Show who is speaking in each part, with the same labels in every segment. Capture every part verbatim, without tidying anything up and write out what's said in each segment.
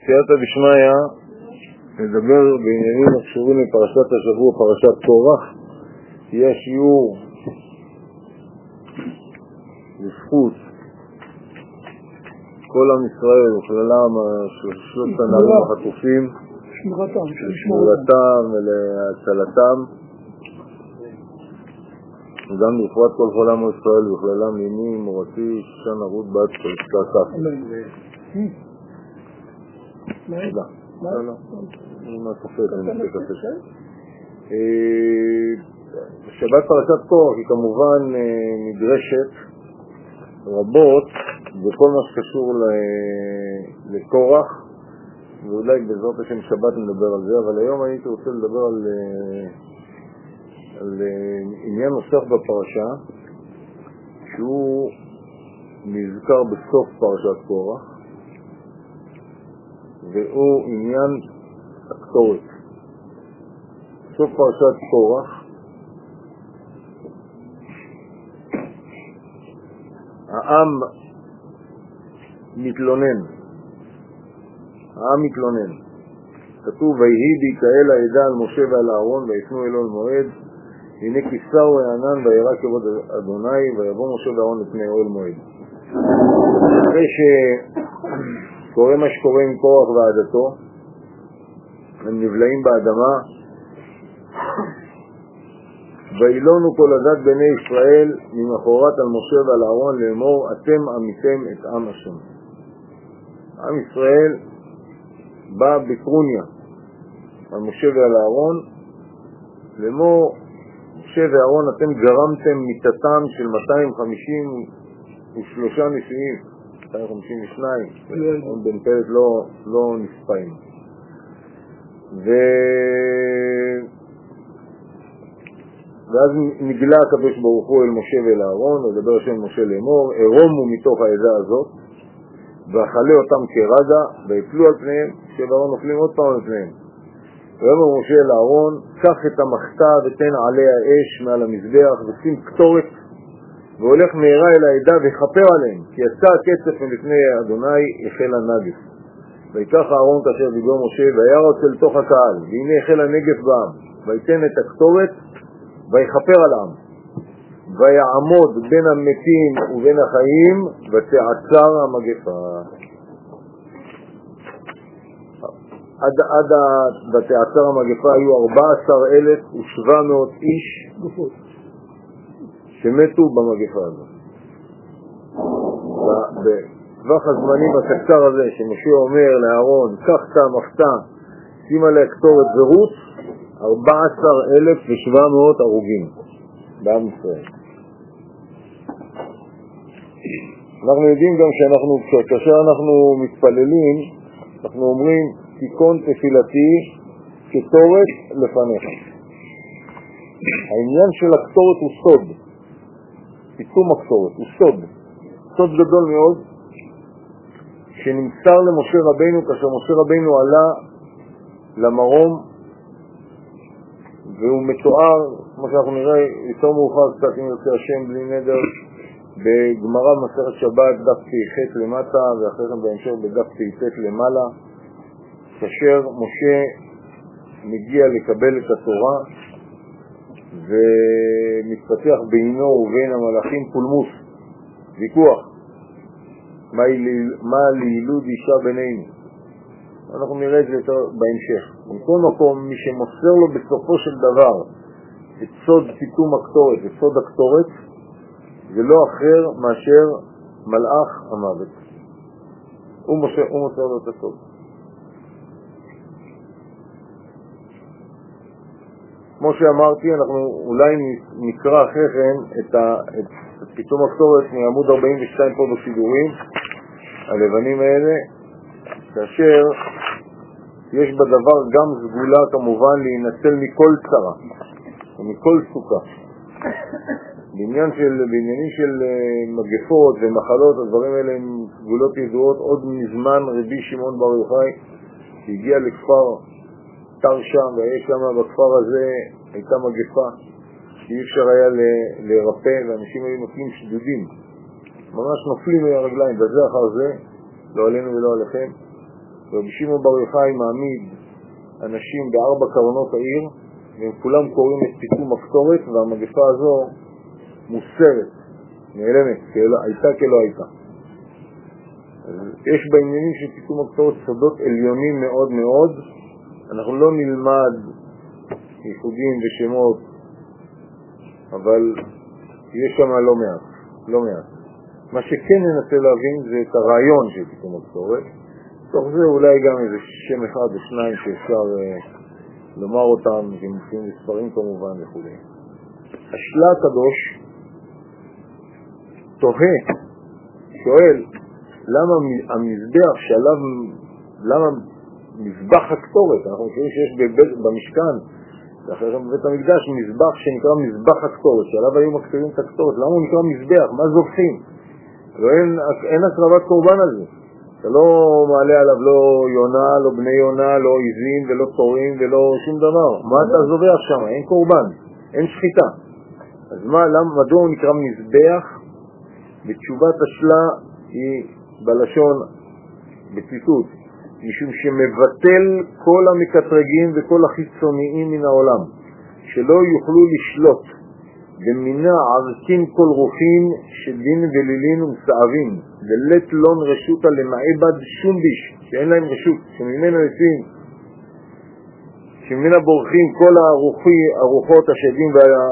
Speaker 1: סייעתא דשמיא נדבר בעניינים הקשורים לפרשת השבוע, פרשת קורח. יהיה שיעור לזכות כל עם ישראל וכללם שלושת הנערים החטופים, שמורתם ולהצלתם, וגם לפרט כל חולם ישראל וכללם ימי מורתי שושן רות בת קורח. לא, לא, לא, מה קופת, אני עושה קפה. שבת פרשת קורח היא כמובן נדרשת רבות בכל מה שקשור לקורח, ואולי בעזרת השם שבת נדבר על זה, אבל היום הייתי רוצה לדבר על, על עניין נוסף בפרשה, שהוא נזכר בסוף פרשת קורח, והוא עניין הקטורת. סוף פרשת קורח, העם מתלונן, העם מתלונן. כתוב, ויהי בהיקהל העדה על משה ועל אהרון, ויפנו אלו אל מועד, הנה כיסהו הענן וירא כבוד אדוני, ויבוא משה ואהרון לפני אוהל מועד. אחרי שקורה מה שקורה עם קורח ועדתו, הם נבלעים באדמה, ואילונו כל עדת בני ישראל ממחרת על משה ועל אהרון לאמור, אתם עמיתם את עם השם. עם ישראל בא בטרוניה על משה ועל אהרון לאמור, משה ואהרון, אתם גרמתם מיתתם של מאתיים חמישים ושלושה נשיאים, מאתיים חמישים ושניים, בן פלט לא, לא נספיים. ו... ואז נגלה הקדוש ברוך הוא אל משה ואל אהרון, ודבר השם משה לאמור, הרומו מתוך העדה הזאת, ואכלה אותם כרגע, ויפלו על פניהם, משה ואהרון נופלים עוד פעם על פניהם. ואמר משה אל אהרון, קח את המחתה ותן עליה אש מעל המזבח, ושים קטורת, והולך מהרה אל העדה ויכפר עליהם, כי יצא הקצף מלפני אדוני, החל הנגף. ויקח אהרון כאשר דיבר משה, וירץ אל תוך הקהל, והנה החל הנגף בעם, ויתן את הקטורת, ויכפר על העם, ויעמוד בין המתים ובין החיים, ותעצר המגפה. עד, עד ותעצר המגפה היו ארבע עשרה אלף ושבע מאות איש שמתו במגפה הזאת. בטווח הזמנים הקצר הזה שמשה אומר לאהרון, קח את המחתה, שים עליה קטורת ורוץ, ארבע עשרה אלף ושבע מאות הרוגים בעם ישראל. אנחנו יודעים גם שאנחנו, כאשר אנחנו מתפללים, אנחנו אומרים, תיקון תפילתי כתורת לפניך. העניין של הקטורת הוא סוד. תיקום הקטורת הוא סוד. סוד גדול מאוד, שנמסר למשה רבינו כאשר משה רבינו עלה למרום, והוא מתואר, כמו שאנחנו נראה, יותר מאוחר קצת אם יוצא השם בלי נדר, בגמרא במסכת שבת דף ח' למטה, ואחרי כן בהמשך בדף ח' למעלה, כאשר משה מגיע לקבל את התורה, ומתפתח בינו ובין המלאכים פולמוס, ויכוח, מה, מה לילוד אישה בינינו. אנחנו נראה את זה יותר בהמשך. בכל מקום, מי שמוסר לו בסופו של דבר את סוד פיתום הקטורת, את סוד הקטורת, זה לא אחר מאשר מלאך המוות. הוא מוסר, הוא מוסר לו את הסוד. כמו שאמרתי, אנחנו אולי נקרא אחרי כן את, ה, את, את פיתום הקטורת מעמוד ארבעים ושתיים פה בשידורים, הלבנים האלה, כאשר יש בדבר גם סגולה כמובן להינצל מכל צרה ומכל סוכה. בעניין של, בעניינים של מגפות ומחלות, הדברים האלה הם סגולות ידועות. עוד מזמן רבי שמעון בר יוחאי שהגיע לכפר תר שם, ויש שם בכפר הזה הייתה מגפה שאי אפשר היה לרפא, ואנשים היו נופלים שדודים, ממש נופלים מהרגליים, בזה אחר זה, לא עלינו ולא עליכם. רבי שמעון בר יוחאי מעמיד אנשים בארבע קרנות העיר, והם כולם קוראים את פתאום הקטורת, והמגפה הזו מוסרת, נעלמת, הייתה כלא הייתה. אז יש בעניינים של פתאום הקטורת סודות עליונים מאוד מאוד. אנחנו לא נלמד ייחודים ושמות, אבל יש שם לא מעט, לא מעט. מה שכן ננסה להבין זה את הרעיון של פתאום הקטורת. תוך זה אולי גם איזה שם אחד או שניים שאפשר אה, לומר אותם, שמופיעים מספרים כמובן וכו'. השלה הקדוש תוהה, שואל, למה המזבח שעליו, למה מזבח הקטורת, אנחנו חושבים שיש בבית, במשכן, ואחרי שם בבית המקדש, מזבח שנקרא מזבח הקטורת, שעליו היו מקטרים את הקטורת, למה הוא נקרא מזבח? מה זובחים? ואין, אין הקרבת קורבן על זה. אתה לא מעלה עליו לא יונה, לא בני יונה, לא עיזים ולא תורים ולא שום דבר. מה אתה זובח שם? אין קורבן, אין שחיטה. אז מה, למה, מדוע הוא נקרא מזבח? בתשובת השלה היא בלשון, בציטוט, משום שמבטל כל המקטרגים וכל החיצוניים מן העולם, שלא יוכלו לשלוט, ומינה ערכים כל רוחים שדין ולילין ומסעבים, ולת לון רשותה למעבד שום ביש, שאין להם רשות, שממנה יוצאים, שממנה בורחים כל הרוחי, הרוחות השדים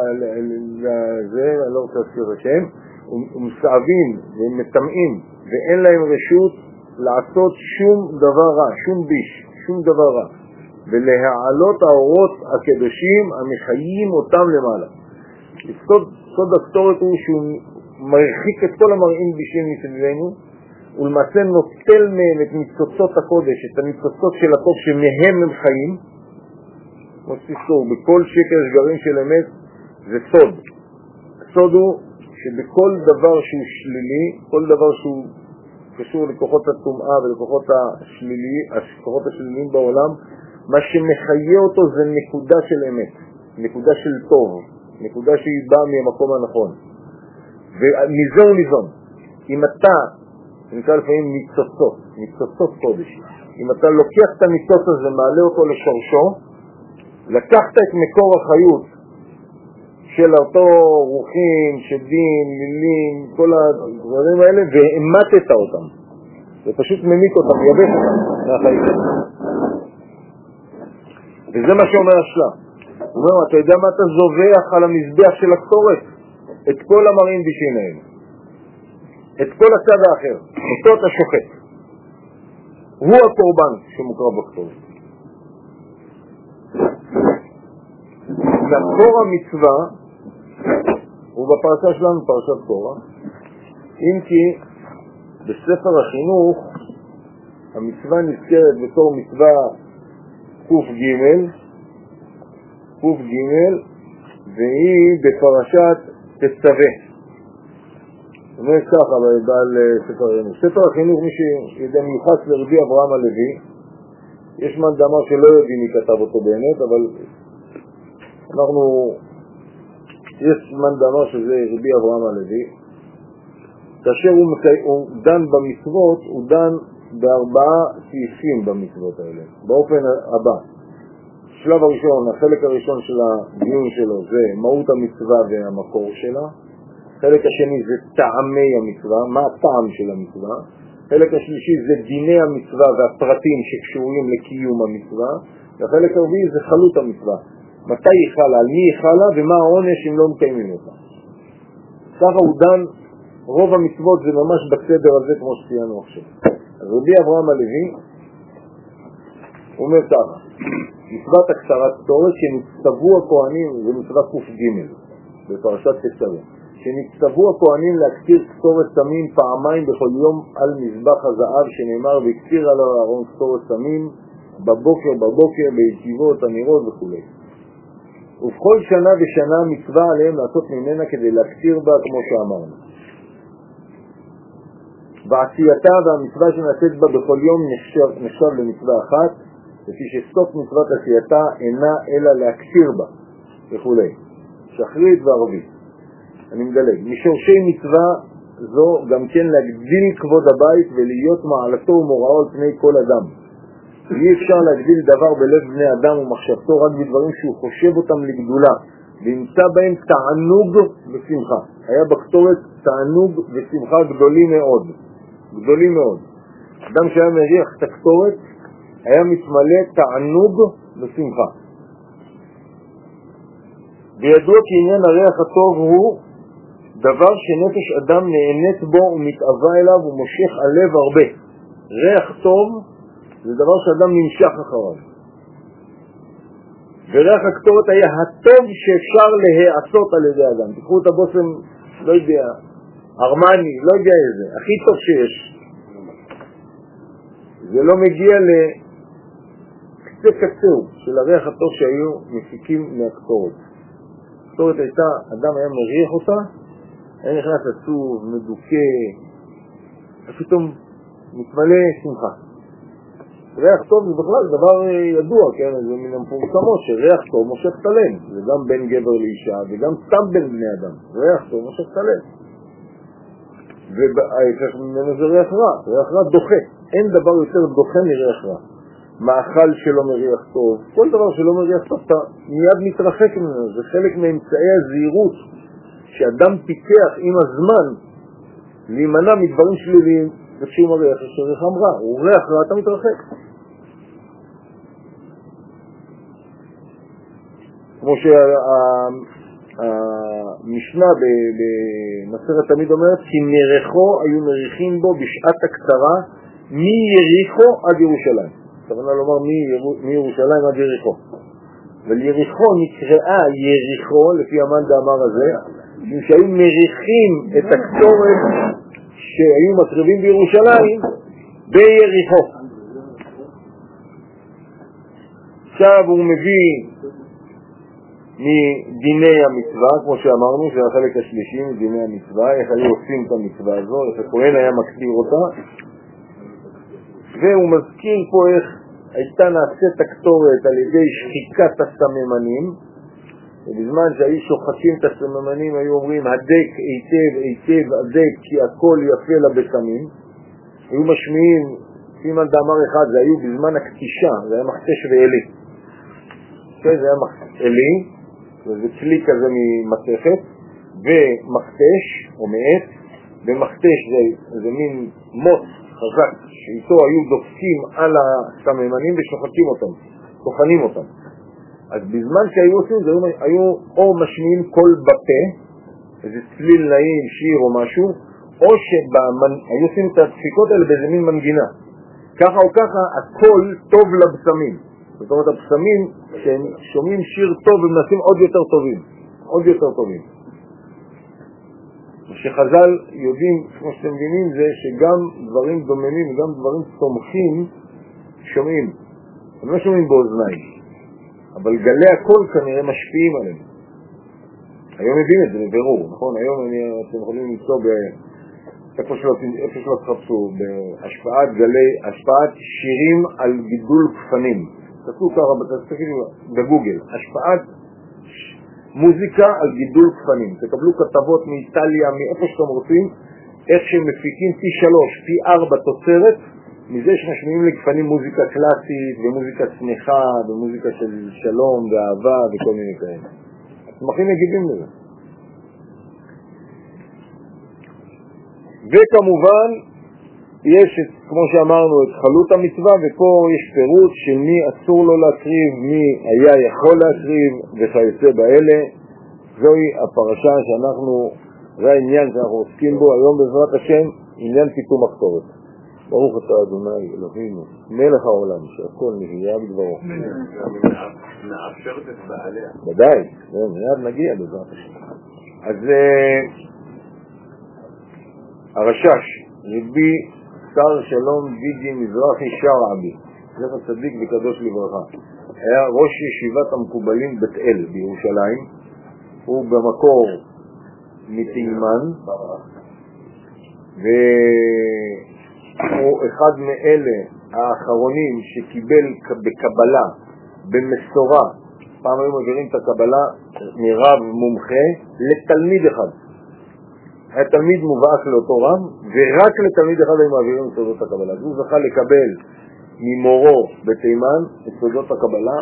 Speaker 1: וזה, אני לא רוצה להזכיר את השם, ומסעבים ומטמאים, ואין להם רשות לעשות שום דבר רע, שום ביש, שום דבר רע, ולהעלות האורות הקדושים המחיים אותם למעלה. סוד, סוד הקטורת הוא שהוא מרחיק את כל המראים בישים מסביבנו, ולמעשה נוטל מהם את ניצוצות הקודש, את הניצוצות של הטוב שמהם הם חיים. כמו שתזכור, בכל שקר שגרים של אמת זה סוד. הסוד הוא שבכל דבר שהוא שלילי, כל דבר שהוא קשור לכוחות הטומאה ולכוחות השלילי, הכוחות השליליים בעולם, מה שמחיה אותו זה נקודה של אמת, נקודה של טוב, נקודה שהיא באה מהמקום הנכון. ומזה הוא ניזון. אם אתה, נקרא לפעמים ניצוצות, ניצוצות קודש, אם אתה לוקח את הניצוץ הזה ומעלה אותו לשורשו, לקחת את מקור החיות של אותו רוחים, שדים, מילים, כל הדברים האלה, והמתת אותם. ופשוט ממיק אותם, יבש אותם מהחיים. וזה מה שאומר השלה. הוא אומר, אתה יודע מה אתה זובח על המזבח של הקטורת? את כל המראים בישים האלה. את כל הצד האחר. אותו אתה שוחט. הוא הקורבן שמוקרב בקטורת. מקור המצווה הוא בפרשה שלנו, פרשת קורח, אם כי בספר החינוך המצווה נזכרת בתור מצווה קוף ג' קוף ג' והיא בפרשת תצווה. זאת אומרת ככה בעל ספר החינוך. ספר החינוך, מי שידע מיוחס לרבי אברהם הלוי, יש מן דאמר שלא יודעים מי כתב אותו באמת, אבל אנחנו, יש מן דאמר שזה רבי אברהם הלוי. כאשר הוא, הוא דן במצוות, הוא דן בארבעה סעיפים במצוות האלה, באופן הבא. השלב הראשון, החלק הראשון של הדיון שלו זה מהות המצווה והמקור שלה. חלק השני זה טעמי המצווה, מה הטעם של המצווה. חלק השלישי זה דיני המצווה והפרטים שקשורים לקיום המצווה. והחלק הרביעי זה חלות המצווה. מתי היא חלה, על מי היא חלה ומה העונש אם לא מקיימים אותה. ככה הוא דן, רוב המצוות זה ממש בסדר הזה כמו שציינו עכשיו. אז רבי אברהם הלוי אומר ככה, מצוות הקצרת קטורת שנצטוו הכהנים, זה מצוות קוף ג' בפרשת תצווה, שנצטוו הכהנים להקטיר קטורת סמים פעמיים בכל יום על מזבח הזהב, שנאמר והקטיר על הארון קטורת סמים בבוקר בבוקר בישיבות הנרות וכו'. ובכל שנה ושנה מצווה עליהם לעשות ממנה כדי להקטיר בה כמו שאמרנו. בעשייתה והמצווה שנעשית בה בכל יום נחשב, נחשב למצווה אחת, לפי שסוף מצוות עשייתה אינה אלא להקטיר בה וכו'. שחרית וערבית. אני מדלג. משורשי מצווה זו גם כן להגדיל כבוד הבית ולהיות מעלתו ומוראו על פני כל אדם. אי אפשר להגדיל דבר בלב בני אדם ומחשבתו רק בדברים שהוא חושב אותם לגדולה, וימצא בהם תענוג ושמחה. היה בקטורת תענוג ושמחה גדולים מאוד, גדולים מאוד. אדם שהיה מריח את הקטורת היה מתמלא תענוג ושמחה. וידוע כי עניין הריח הטוב הוא דבר שנפש אדם נהנית בו ומתאווה אליו ומושך הלב הרבה. ריח טוב זה דבר שאדם נמשך אחריו. וריח הקטורת היה הטוב שאפשר להיעשות על ידי אדם. תקחו את הבושם, לא יודע, ארמני, לא יודע איזה, הכי טוב שיש. זה לא מגיע לקצה קצהו של הריח הטוב שהיו מפיקים מהקטורת. הקטורת הייתה, אדם היה מריח אותה, היה נכנס עצוב, מדוכא, ופתאום מתמלא שמחה. ריח טוב זה בכלל דבר ידוע, כן? זה מן המפורסמות שריח טוב מושך את הלב. זה גם בין גבר לאישה וגם סתם בין בני אדם. ריח טוב מושך את הלב. וההפך ממנו זה ריח רע. ריח רע דוחה. אין דבר יותר דוחה מריח רע. מאכל שלא מריח טוב, כל דבר שלא מריח טוב, אתה מיד מתרחק ממנו. זה חלק מאמצעי הזהירות שאדם פיתח עם הזמן להימנע מדברים שליליים. וכשהוא מריח יש ריחם רע, הוא ריח רע, אתה מתרחק. כמו שהמשנה במסכת תמיד אומרת, כי מריחו היו מריחים בו בשעת הקצרה מיריחו עד ירושלים. הכוונה לומר מירושלים עד יריחו. אבל יריחו נקראה יריחו, לפי המאן דאמר הזה, שהיו מריחים את הקטורת שהיו מקריבים בירושלים ביריחו. עכשיו הוא מביא מדיני המצווה, כמו שאמרנו, זה החלק השלישי מדיני המצווה, איך היו עושים את המצווה הזו, איך הכהן היה מקטיר אותה, והוא מזכיר פה איך הייתה נעשית הקטורת על ידי שחיקת הסממנים, ובזמן שהיו שוחקים את הסממנים היו אומרים הדק היטב היטב הדק כי הכל יפה לבשמים. היו משמיעים, סימן דאמר אחד, זה היו בזמן הקטישה, זה היה מכתש ואלי. זה היה אלי, זה כלי כזה ממתכת, ומכתש או מעט, ומכתש זה, זה מין מוט חזק שאיתו היו דופקים על הסממנים ושוחקים אותם, טוחנים אותם. אז בזמן שהיו עושים זה, היו או משמיעים קול בפה, איזה צליל נעים, שיר או משהו, או שהיו עושים את הדפיקות האלה באיזה מין מנגינה. ככה או ככה, הקול טוב לבשמים. זאת אומרת, הבשמים שהם שומעים שיר טוב ומנסים עוד יותר טובים. עוד יותר טובים. שחז"ל יודעים, כמו שאתם מבינים, זה שגם דברים דוממים, גם דברים צומחים, שומעים. הם לא שומעים באוזניים. אבל גלי הקול כנראה משפיעים עליהם. היום מבין את זה בבירור, נכון? היום אני, אתם יכולים למצוא איפה שלא, איפה שלא תחפשו, בהשפעת גלי, השפעת שירים על גידול כפנים. תעשו ככה, תסתכלו בגוגל, השפעת מוזיקה על גידול כפנים. תקבלו כתבות מאיטליה, מאיפה שאתם רוצים, איך שהם מפיקים פי שלוש, פי ארבע תוצרת, מזה שמשמיעים לגפנים מוזיקה קלאסית ומוזיקה שמחה ומוזיקה של שלום ואהבה וכל מיני כאלה. הצמחים מגיבים לזה. וכמובן יש, כמו שאמרנו, את חלות המצווה, ופה יש פירוט של מי אסור לו להקריב, מי היה יכול להקריב וכיוצא באלה. זוהי הפרשה שאנחנו, זה העניין שאנחנו עוסקים בו היום בעזרת השם, עניין פיתום הקטורת. ברוך אתה אדוני אלוהינו מלך העולם שהכל נהיה בדברו.
Speaker 2: מאפשרת את בעליה.
Speaker 1: ודאי, מיד נגיע בעזרת השם. אז הרשש רבי שר שלום דידי מזרחי שרעבי, זכר צדיק וקדוש לברכה, היה ראש ישיבת המקובלים בית אל בירושלים. הוא במקור מתימן, והוא אחד מאלה האחרונים שקיבל בקבלה, במסורה, פעם היו מעבירים את הקבלה מרב מומחה לתלמיד אחד. היה תלמיד מובהק לאותו רב, ורק לתלמיד אחד היו מעבירים את סודות הקבלה. הוא זכה לקבל ממורו בתימן, את סודות הקבלה.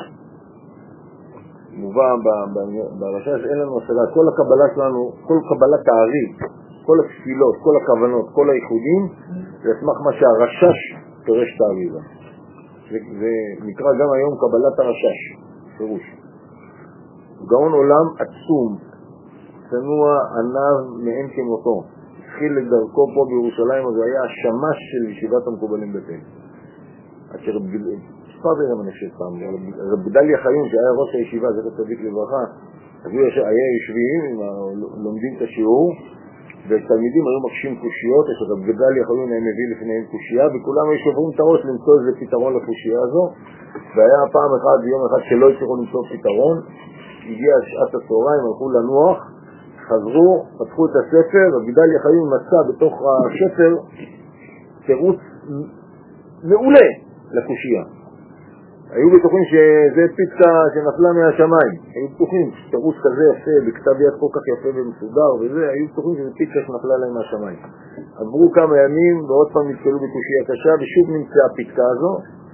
Speaker 1: מובא ברשש, אין לנו השגה, כל הקבלה שלנו, כל קבלת הארי, כל התפילות, כל הכוונות, כל הייחודים, זה אסמך מה שהרשש פירש את האריזה. זה, זה נקרא גם היום קבלת הרשש, פירוש. גאון עולם עצום, צנוע ענב מעין כמותו. התחיל לדרכו פה בירושלים, אז הוא היה השמש של ישיבת המקובלים בתל. אשר ספר דרם אני חושב פעם, רב גדליה חיון שהיה ראש הישיבה, זה צדיק לברכה, אז הוא היה יושבים, לומדים את השיעור, ותלמידים היו מקשים קושיות, אשר רב גדליה חיון היה מביא לפניהם קושייה, וכולם היו שוברים את הראש למצוא איזה פתרון לקושייה הזו, והיה פעם אחד, יום אחד שלא הצליחו למצוא פתרון, הגיע שעת הצהריים, הלכו לנוח, חזרו, פתחו את הספר, רב גדליה חיון מצא בתוך הספר תירוץ מעולה לקושייה. היו בטוחים שזה פיצה שנפלה מהשמיים, היו בטוחים שתירוץ כזה יפה, בכתב יד כל כך יפה ומסודר וזה, היו בטוחים שזה פיצה שנפלה להם מהשמיים. עברו כמה ימים ועוד פעם נתקלו בקושייה קשה ושוב נמצאה הפיצה הזו,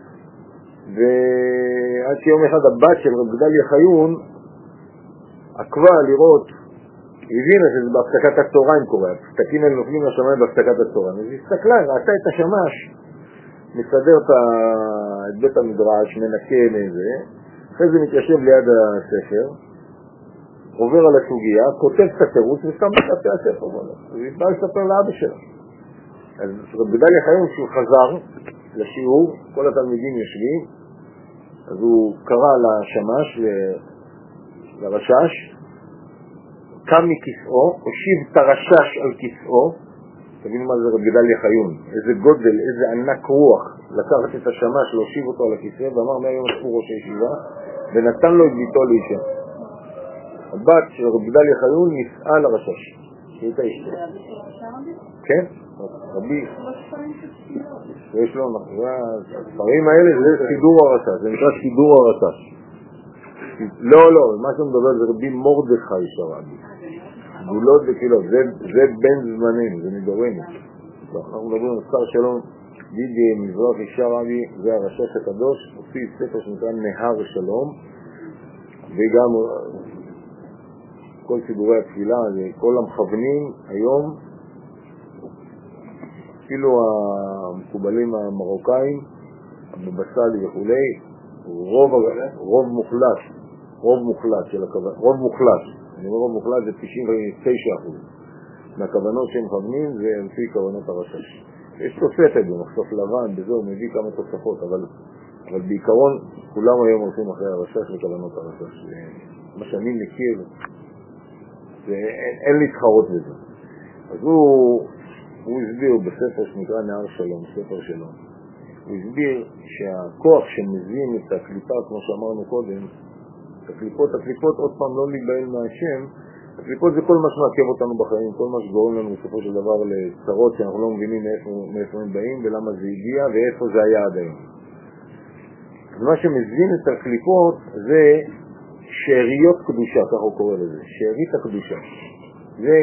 Speaker 1: ועד שיום אחד הבת של רב גדליה חיון עקבה לראות, הבינה שזה בהפסקת הצהריים קורה, הפסקים האלה נופלים לשמיים בהפסקת הצהריים, אז היא הסתכלה, ראתה את השמש, מסדר את בית המדרש, מנקה מאיזה, אחרי זה מתיישב ליד הספר, עובר על הסוגיה, כותב את התירוץ וסתם מספר הספר. אז היא באה לספר לאבא שלה. אז רב גדליה חיון שהוא חזר לשיעור, כל התלמידים יושבים, אז הוא קרא לשמש, לרשש, קם מכיסאו, הושיב את הרשש על כיסאו, תבינו מה זה רב גדליה חיון, איזה גודל, איזה ענק רוח, לקחת את השמש, להושיב אותו על הכיסא, ואמר מהיום אספו ראש הישיבה, ונתן לו את ביתו לאישה. הבת של רב גדליה חיון נישאה לרשש, שהייתה אשתו. כן, רבי. יש לו, הספרים האלה זה סידור הרשש, זה נקרא סידור הרשש. לא, לא, מה שאתה מדבר זה רבי מרדכי שרבי. גבולות וקהילות, זה, זה בין זמנים, זה מדורנו. אנחנו מדברים על שר שלום, דידי מזרחי שרבי, זה הרשש הקדוש, הוציא ספר שנקרא נהר שלום, וגם כל סידורי התפילה, כל המכוונים היום, אפילו המקובלים המרוקאים, הבבסלי וכולי, רוב, רוב מוחלט, רוב מוחלט של הכוונה, רוב מוחלט, אני אומר רוב מוחלט זה תשעים ותשע אחוז מהכוונות שהם מכוונים זה לפי כוונות הרשש. יש תוספת במחשוף לבן, בזה הוא מביא כמה תוספות, אבל, אבל בעיקרון כולם היום הולכים אחרי הרשש וכוונות הרשש. מה שאני מכיר, זה, אין, אין להתחרות בזה. אז הוא, הוא הסביר בספר שנקרא נהר שלום, ספר שלום. הוא הסביר שהכוח שמזין את הקליפה, כמו שאמרנו קודם, הקליפות, הקליפות עוד פעם לא להיבהל מהשם, הקליפות זה כל מה שמעכב אותנו בחיים, כל מה שגורם לנו בסופו של דבר לצרות שאנחנו לא מבינים מאיפה, מאיפה הם באים ולמה זה הגיע ואיפה זה היה עד היום. אז מה שמזין את הקליפות זה שאריות קדושה, כך הוא קורא לזה, שארית הקדושה. זה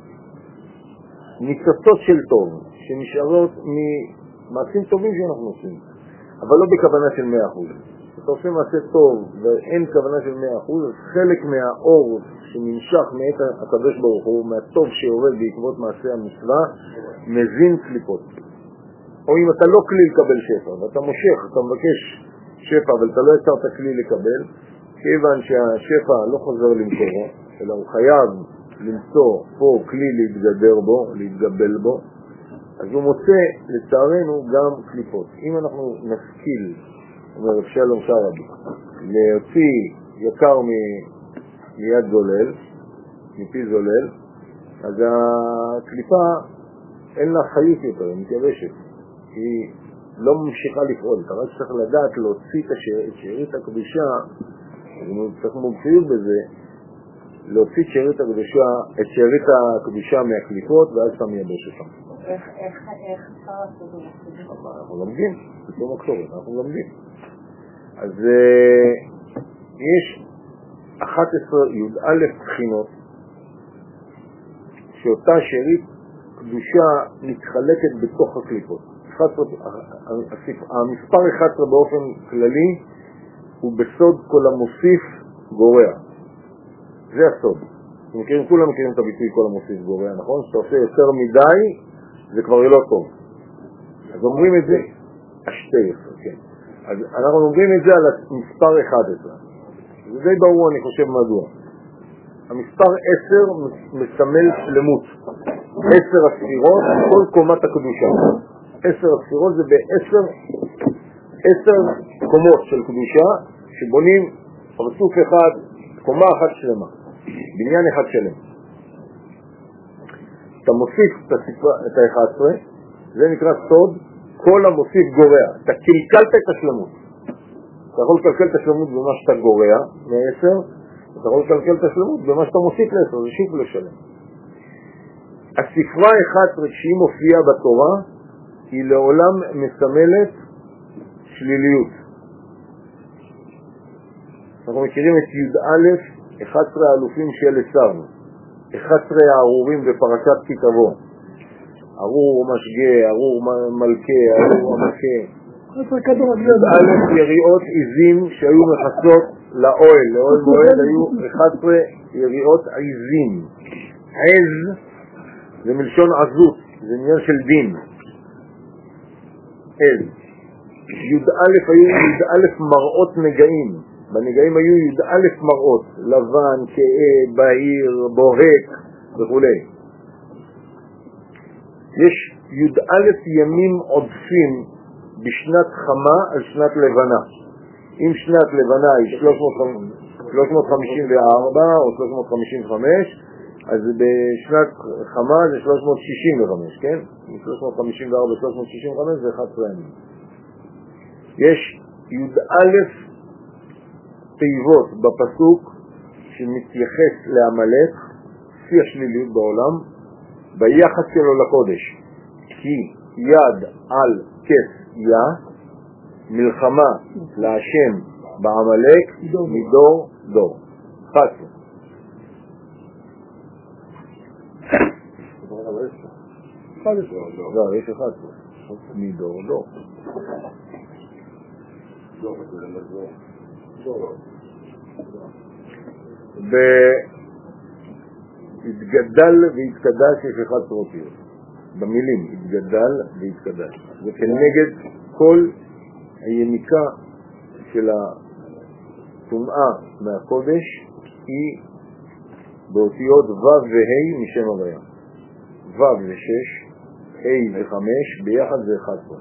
Speaker 1: ניצוצות של טוב, שנשארות ממעשים טובים שאנחנו עושים, אבל לא בכוונה של מאה אחוז. אתה עושה מעשה טוב ואין כוונה של מאה אחוז, אז חלק מהאור שנמשך מאת הקדוש ברוך הוא, מהטוב שיורד בעקבות מעשה המצווה, מזין קליפות. או אם אתה לא כלי לקבל שפע, ואתה מושך, אתה מבקש שפע, אבל אתה לא יצרת כלי לקבל, כיוון שהשפע לא חוזר למקורו, אלא הוא חייב למצוא פה כלי להתגבר בו, להתגבל בו, אז הוא מוצא לצערנו גם קליפות. אם אנחנו נשכיל, אומר שלום שרבי, להוציא יקר מיד זולל, מפי זולל, אז הקליפה אין לה חיות יותר, היא מתייבשת. היא לא ממשיכה לפעול, אתה רק צריך לדעת להוציא את שארית הקדושה, אנחנו צריך מומחיות בזה, להוציא את שארית הקדושה, את שארית הקדושה מהקליפות, ואז אתה מייבש אותם.
Speaker 2: איך אפשר לעשות את זה?
Speaker 1: אנחנו לומדים, פתאום הקטורת, אנחנו לומדים. אז יש אחת עשרה י"א בחינות שאותה שארית קדושה מתחלקת בתוך הקליפות. המספר אחת עשרה באופן כללי הוא בסוד כל המוסיף גורע. זה הסוד. אתם מכירים, כולם מכירים את הביטוי כל המוסיף גורע, נכון? שאתה עושה יותר מדי, זה כבר לא טוב. אז אומרים את זה, השתי עשרה, כן. אז אנחנו אומרים את זה על המספר אחד עשרה. זה די ברור, אני חושב מדוע. המספר עשר מסמל שלמות. עשר הספירות, כל קומת הקדושה. עשר הספירות זה בעשר, עשר קומות של קדושה, שבונים פרצוף אחד, קומה אחת שלמה, בניין אחד שלם. אתה מוסיף את ה-אחת עשרה, זה נקרא סוד, כל המוסיף גורע. אתה קלקלת את השלמות. אתה יכול לקלקל את השלמות במה שאתה גורע, מ-עשר, אתה יכול לקלקל את השלמות במה שאתה מוסיף ל-עשר, זה שוב לשלם. הספרה אחת עשרה, כשהיא מופיעה בתורה, היא לעולם מסמלת שליליות. אנחנו מכירים את י"א, אחד עשר האלופים של הסרנו, אחד עשר הארורים בפרשת כי תבוא. ארור משגה, ארור מלכה, ארור המכה. י"א יריעות עיזים שהיו מחסות לאוהל, לאוהל מועד היו אחת עשרה יריעות עיזים. עז זה מלשון עזות, זה עניין של דין. עז. י"א היו י"א מראות נגעים. בנגעים היו י"א מראות, לבן, כהה, בהיר, בוהק וכו'. יש י"א ימים עודפים בשנת חמה על שנת לבנה. אם שנת לבנה היא שלוש מאות חמישים וארבע או שלוש מאות חמישים וחמש, אז בשנת חמה זה שלוש מאות שישים וחמש, כן? שלוש מאות חמישים וארבע ו-שלוש מאות שישים וחמש זה אחד עשר ימים. יש י"א תיבות בפסוק שמתייחס לעמלק, שיא השליליות בעולם, ביחס שלו לקודש. כי יד על כס יה, מלחמה להשם בעמלק מדור דור. חצו. לא, יש אחד פה. מדור דור. והתגדל והתקדש יש אחד פרוטיות. במילים, התגדל והתקדש. וכנגד כל היניקה של הטומאה מהקודש היא באותיות ו' וה' משם הוויה. ו' זה שש, ה' זה חמש, ביחד זה אחד עשר.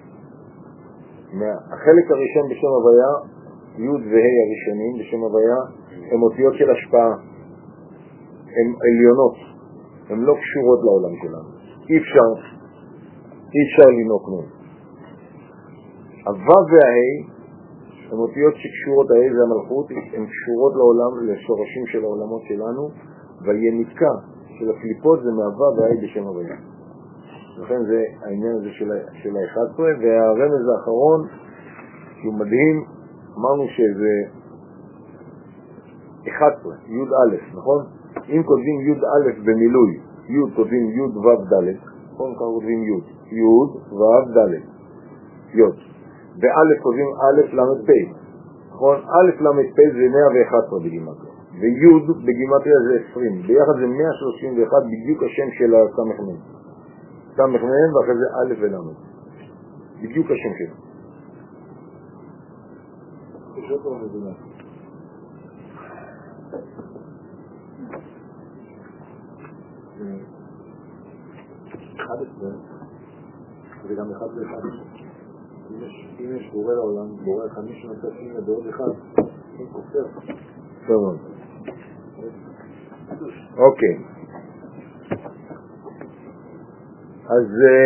Speaker 1: החלק הראשון בשם הוויה, י' וה' הראשונים בשם הוויה, הם אותיות של השפעה. הן עליונות, הן לא קשורות לעולם שלנו. אי אפשר, אי אפשר לנוק מהם. הו' והה' הן אותיות שקשורות, הה' זה המלכות, הן קשורות לעולם, לשורשים של העולמות שלנו, והיניקה של הקליפות זה מהו' והה' בשם הוויה. לכן זה העניין הזה של ה-אחד עשר, והרמז האחרון, שהוא מדהים, אמרנו שזה אחד עשר, י' א', נכון? אם כותבים י' א' במילוי, י' כותבים י' ו' ד', נכון? כאן כותבים י', י' ו' ד', י', וא' כותבים א' למד פ', נכון? א' למד פ' זה מאה ואחת עשרה בגימטריה, וי' בגימטריה זה עשרים, ביחד זה מאה שלושים ואחת, בדיוק השם של הסמך מ'. סמך מ' ואחרי זה א' ולמד. בדיוק השם שלו. פשוט לא מבינה. אחד עשרה, זה גם אחד ואחד. אם יש בורא לעולם, בורא חמיש נוספים לדעות אחד, אין כופר. טוב. אוקיי. אז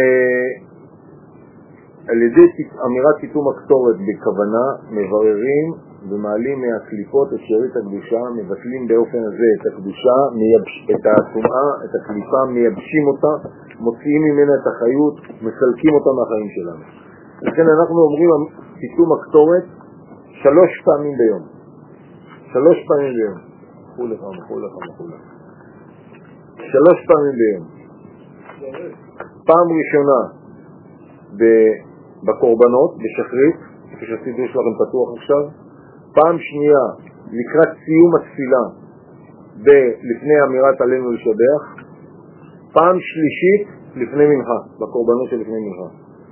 Speaker 1: על ידי אמירת קיטום הקטורת בכוונה מבררים ומעלים מהקליפות את שארית הקדושה, מבטלים באופן הזה את הקדושה, את הטומאה, את הקליפה, מייבשים אותה, מוציאים ממנה את החיות, מסלקים אותה מהחיים שלנו. לכן אנחנו אומרים קיטום הקטורת שלוש פעמים ביום. שלוש פעמים ביום. מחול לך, מחול לך, מחול לך. שלוש פעמים ביום. פעם ראשונה בקורבנות, בשחרית, כפי שהסידור שלכם פתוח עכשיו. פעם שנייה, לקראת סיום התפילה, לפני אמירת עלינו לשבח. פעם שלישית, לפני מנחה, בקורבנות של לפני מנחה.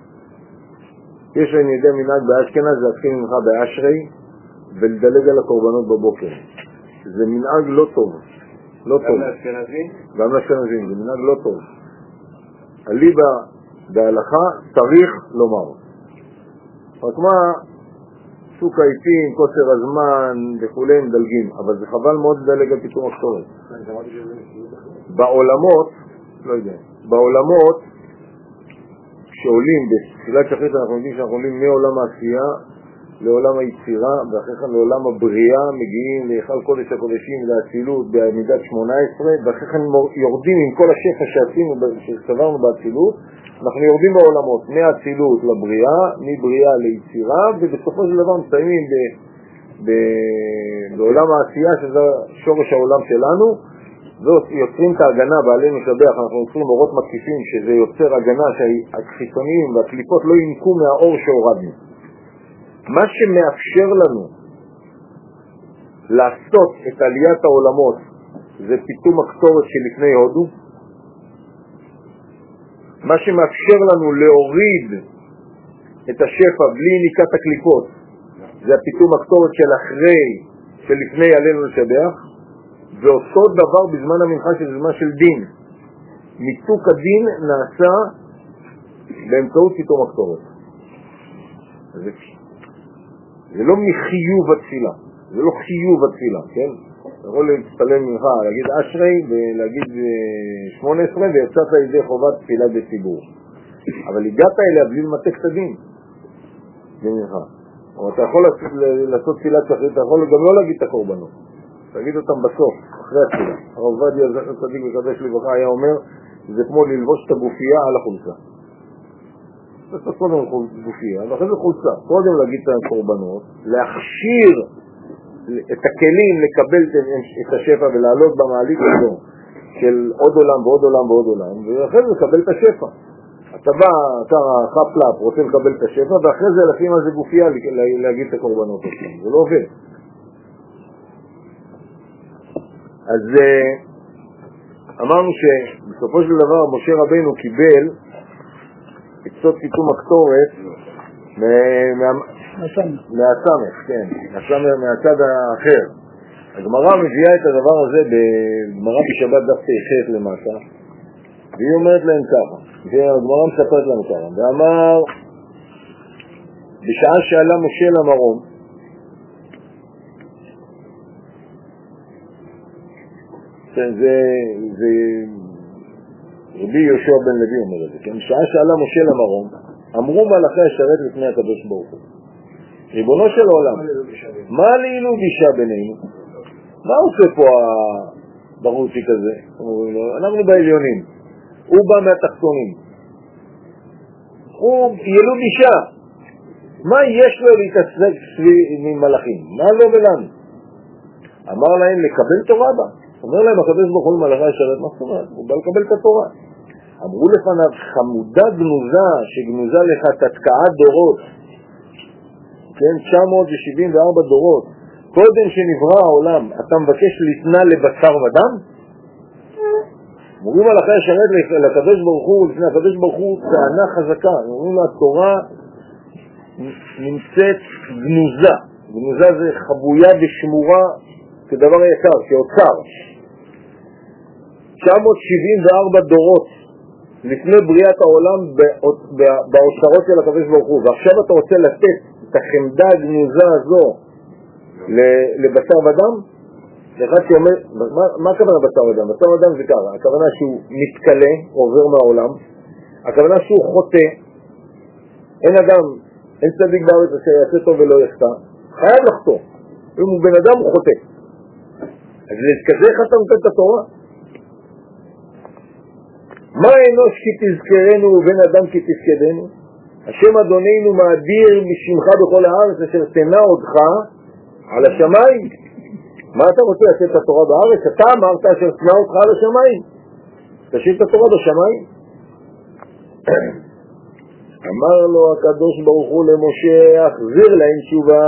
Speaker 1: יש אני יודע מנהג באשכנז, להתחיל מנחה באשרי, ולדלג על הקורבנות בבוקר. זה מנהג לא טוב. לא טוב.
Speaker 3: גם לאשכנזים?
Speaker 1: גם לאשכנזים, זה מנהג לא טוב. הליבה בהלכה צריך לומר. רק מה, סוג העיתים, קוצר הזמן וכולי מדלגים, אבל זה חבל מאוד לדלג על פתאום הקטורת. בעולמות, לא יודע, בעולמות שעולים בתחילת שחרית, אנחנו יודעים שאנחנו עולים מעולם העשייה לעולם היצירה, ואחרי כן לעולם הבריאה, מגיעים להיכל קודש הקודשים לאצילות בעמידת שמונה עשרה, ואחרי כן יורדים עם כל השפע שעשינו, שסברנו באצילות, אנחנו יורדים בעולמות, מהאצילות לבריאה, מבריאה ליצירה, ובסופו של דבר מסיימים ב, ב, בעולם העשייה, שזה שורש העולם שלנו, ויוצרים את ההגנה בעלינו לשבח, אנחנו יוצרים אורות מקיפים, שזה יוצר הגנה שהחיצוניים והקליפות לא ינקו מהאור שהורדנו. מה שמאפשר לנו לעשות את עליית העולמות זה פיתום הקטורת שלפני הודו. מה שמאפשר לנו להוריד את השפע בלי ניקת הקליפות זה הפיתום הקטורת של אחרי, שלפני עלינו לשבח. ואותו דבר בזמן המנחה שזה זמן של דין. ניתוק הדין נעשה באמצעות פיתום הקטורת. זה זה לא מחיוב התפילה, זה לא חיוב התפילה, כן? אתה יכול להצטלם ממך, להגיד אשרי ולהגיד שמונה עשרה ויצאת לידי חובת תפילה בציבור. אבל הגעת אליה בלי למתק את הדין ממך. אבל אתה יכול לעשות תפילת שחרית, אתה יכול גם לא להגיד את הקורבנות. תגיד אותם בסוף, אחרי התפילה. הרב עובדיה זכר צדיק וקדוש לברכה היה אומר, זה כמו ללבוש את הגופייה על החולצה. זה קודם גופייה, ואחרי זה חולצה. קודם להגיד את הקורבנות, להכשיר את הכלים לקבל את השפע ולעלות במעלית הזו של עוד עולם ועוד עולם ועוד עולם, ואחרי זה לקבל את השפע. אתה בא, אתה חפלאפ, רוצה לקבל את השפע, ואחרי זה לשים על זה גופייה להגיד את הקורבנות. זה לא עובד. אז אמרנו שבסופו של דבר משה רבנו קיבל את סוד פיתום הקטורת מהסמך, כן, מהצד האחר. הגמרא מביאה את הדבר הזה בגמרא בשבת דף תחת למטה, והיא אומרת להם ככה, והגמרא מספרת להם ככה, ואמר בשעה שעלה משה למרום, זה, זה רבי יהושע בן לוי אומר את זה, כן? בשעה שעלה משה למרום, אמרו מלאכי השרת לפני הקדוש ברוך הוא, ריבונו של העולם, מה לעילוי אישה בינינו? מה עושה פה הברוצ'יק הזה? אנחנו בעליונים, הוא בא מהתחתונים, הוא ילוד אישה, מה יש לו להתעסק ממלאכים? מה לא ולנו? אמר להם לקבל תורה בה. אומר להם הקדוש ברוך הוא מלאכי השרת, מה זאת אומרת? הוא בא לקבל את התורה. אמרו לפניו, חמודה גנוזה שגנוזה לך תתקעת דורות, כן, תשע מאות שבעים וארבע דורות, קודם שנברא העולם, אתה מבקש לתנה לבשר ודם? אומרים מלאכי השרת לקדוש ברוך הוא, לפני הקדוש ברוך הוא, טענה חזקה. אומרים לה, התורה נמצאת גנוזה. גנוזה זה חבויה ושמורה כדבר יקר, כאוצר. תשע מאות שבעים וארבע דורות לפני בריאת העולם באוצרות של הקדוש ברוך הוא, ועכשיו אתה רוצה לתת את החמדה הגנוזה הזו לבשר ודם? אחד שאומר, מה, מה הכוונה בשר ודם? בשר ודם זה ככה, הכוונה שהוא מתקלה, עובר מהעולם, הכוונה שהוא חוטא, אין אדם, אין צדיק בארץ שיעשה טוב ולא יחטא, חייב לחטוא, אם הוא בן אדם הוא חוטא. אז כזה איך אתה נותן את התורה? מה אנוש כי תזכרנו ובן אדם כי תפקדנו? השם אדוננו מאדיר בשמך בכל הארץ אשר תנה אותך על השמיים. מה אתה רוצה לעשות את התורה בארץ? אתה אמרת אשר תנה אותך על השמיים. תשאיר את התורה בשמיים. אמר לו הקדוש ברוך הוא למשה, החזיר להם תשובה.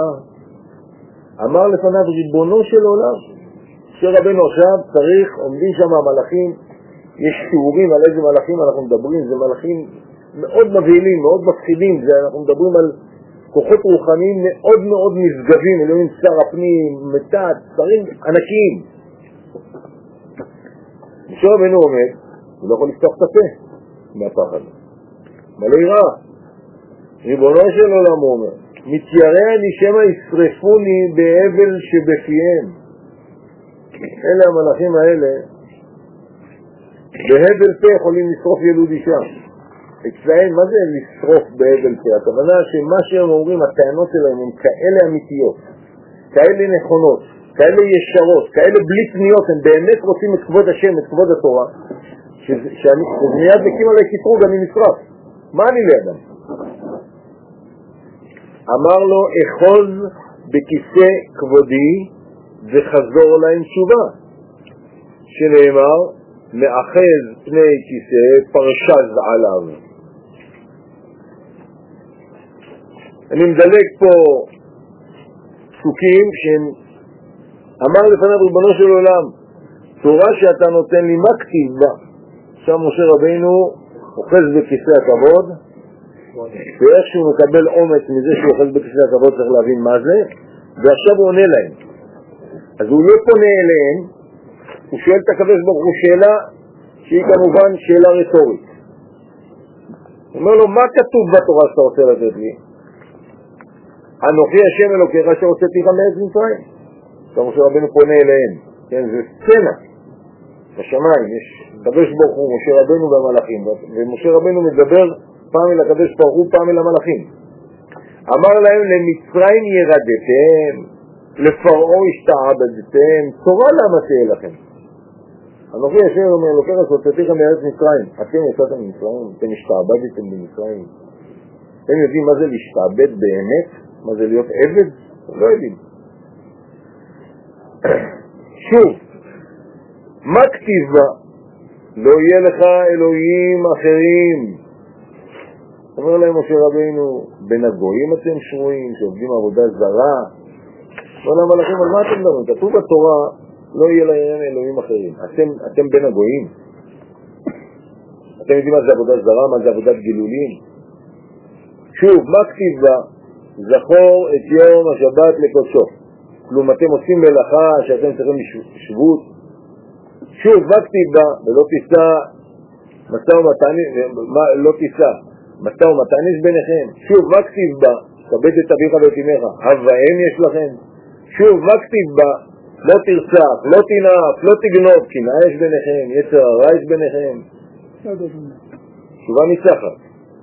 Speaker 1: אמר לפניו ריבונו של עולם, שרבנו עכשיו צריך, עומדים שם המלאכים, יש תיאורים על איזה מלאכים אנחנו מדברים, זה מלאכים מאוד מבהילים, מאוד מפחידים, זה, אנחנו מדברים על כוחות רוחניים מאוד מאוד נשגבים, אלוהים שר הפנים, מתת, שרים ענקיים. משה רבנו עומד, הוא לא יכול לפתוח את הפה מהפחד, מלא יראה. ריבונו של עולם הוא אומר, מתיירא אני שמא ישרפוני באבל שבפיהם. אלה המלאכים האלה, בהבל פה יכולים לשרוף ילוד אישה. אצלהם, מה זה לשרוף בהבל פה? הכוונה שמה שהם אומרים, הטענות שלהם הן כאלה אמיתיות, כאלה נכונות, כאלה ישרות, כאלה בלי פניות, הם באמת רוצים את כבוד השם, את כבוד התורה, שמיד מקים עלי קטרוג, אני נשרף. מה אני לידם? אמר לו, אחוז בכיסא כבודי וחזור להם תשובה, שנאמר, מאחז פני כיסא פרשז עליו. אני מדלג פה פסוקים שהם אמר לפניו ריבונו של עולם, תורה שאתה נותן לי, מה כתיב בה? עכשיו משה רבינו אוחז בכיסא הכבוד, ואיך שהוא מקבל אומץ מזה שהוא אוחז בכיסא הכבוד צריך להבין מה זה, ועכשיו הוא עונה להם. אז הוא לא פונה אליהם, הוא שואל את הקדוש ברוך הוא שאלה שהיא כמובן שאלה רטורית. הוא אומר לו, מה כתוב בתורה שאתה רוצה לתת לי? אנוכי השם אלוקיך שהוצאתיך מארץ מצרים. עכשיו משה רבנו פונה אליהם, כן, זה סצנה בשמיים, יש הקדוש ברוך הוא, משה רבנו והמלאכים, ומשה רבנו מדבר פעם אל הקדוש ברוך הוא, פעם אל המלאכים. אמר להם, למצרים ירדתם, לפרעה השתעבדתם, תורה למה תהיה לכם? אנוכי השם אלוקיך שהוצאתיך מארץ מצרים. אתם יצאתם ממצרים, אתם השתעבדתם במצרים. אתם יודעים מה זה להשתעבד באמת? מה זה להיות עבד? לא יודעים. שוב, מה כתיב בה? לא יהיה לך אלוהים אחרים. אומר להם משה רבינו, בין הגויים אתם שרויים, שעובדים עבודה זרה. אבל המלאכים, על מה אתם מדברים? כתוב בתורה, לא יהיה להם אלוהים אחרים. אתם, אתם בין הגויים. אתם יודעים מה זה עבודה זרה, מה זה עבודת גילולים? שוב, מה כתיב בה? זכור את יום השבת לקודשו. כלום אתם עושים מלאכה שאתם צריכים שבות. שוב, מה כתיב בה? ולא תישא משא ומתניס, לא תישא משא ומתניס ביניכם. שוב, מה כתיב בה? כבד את אביך ואת אמך. אב ואם יש לכם. שוב, מה כתיב בה? לא תרצח, לא תנאף, לא תגנוב, קנאה יש ביניכם, יצר הרע יש ביניכם. תשובה ניצחת.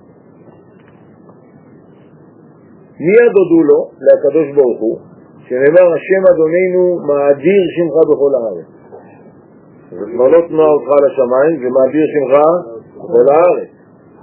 Speaker 1: מי ידודו לו? לקדוש ברוך הוא, שנאמר השם אדוננו מאדיר שמך בכל הארץ. זה כבר לא תנועה אותך לשמיים, זה מאדיר שמך בכל הארץ.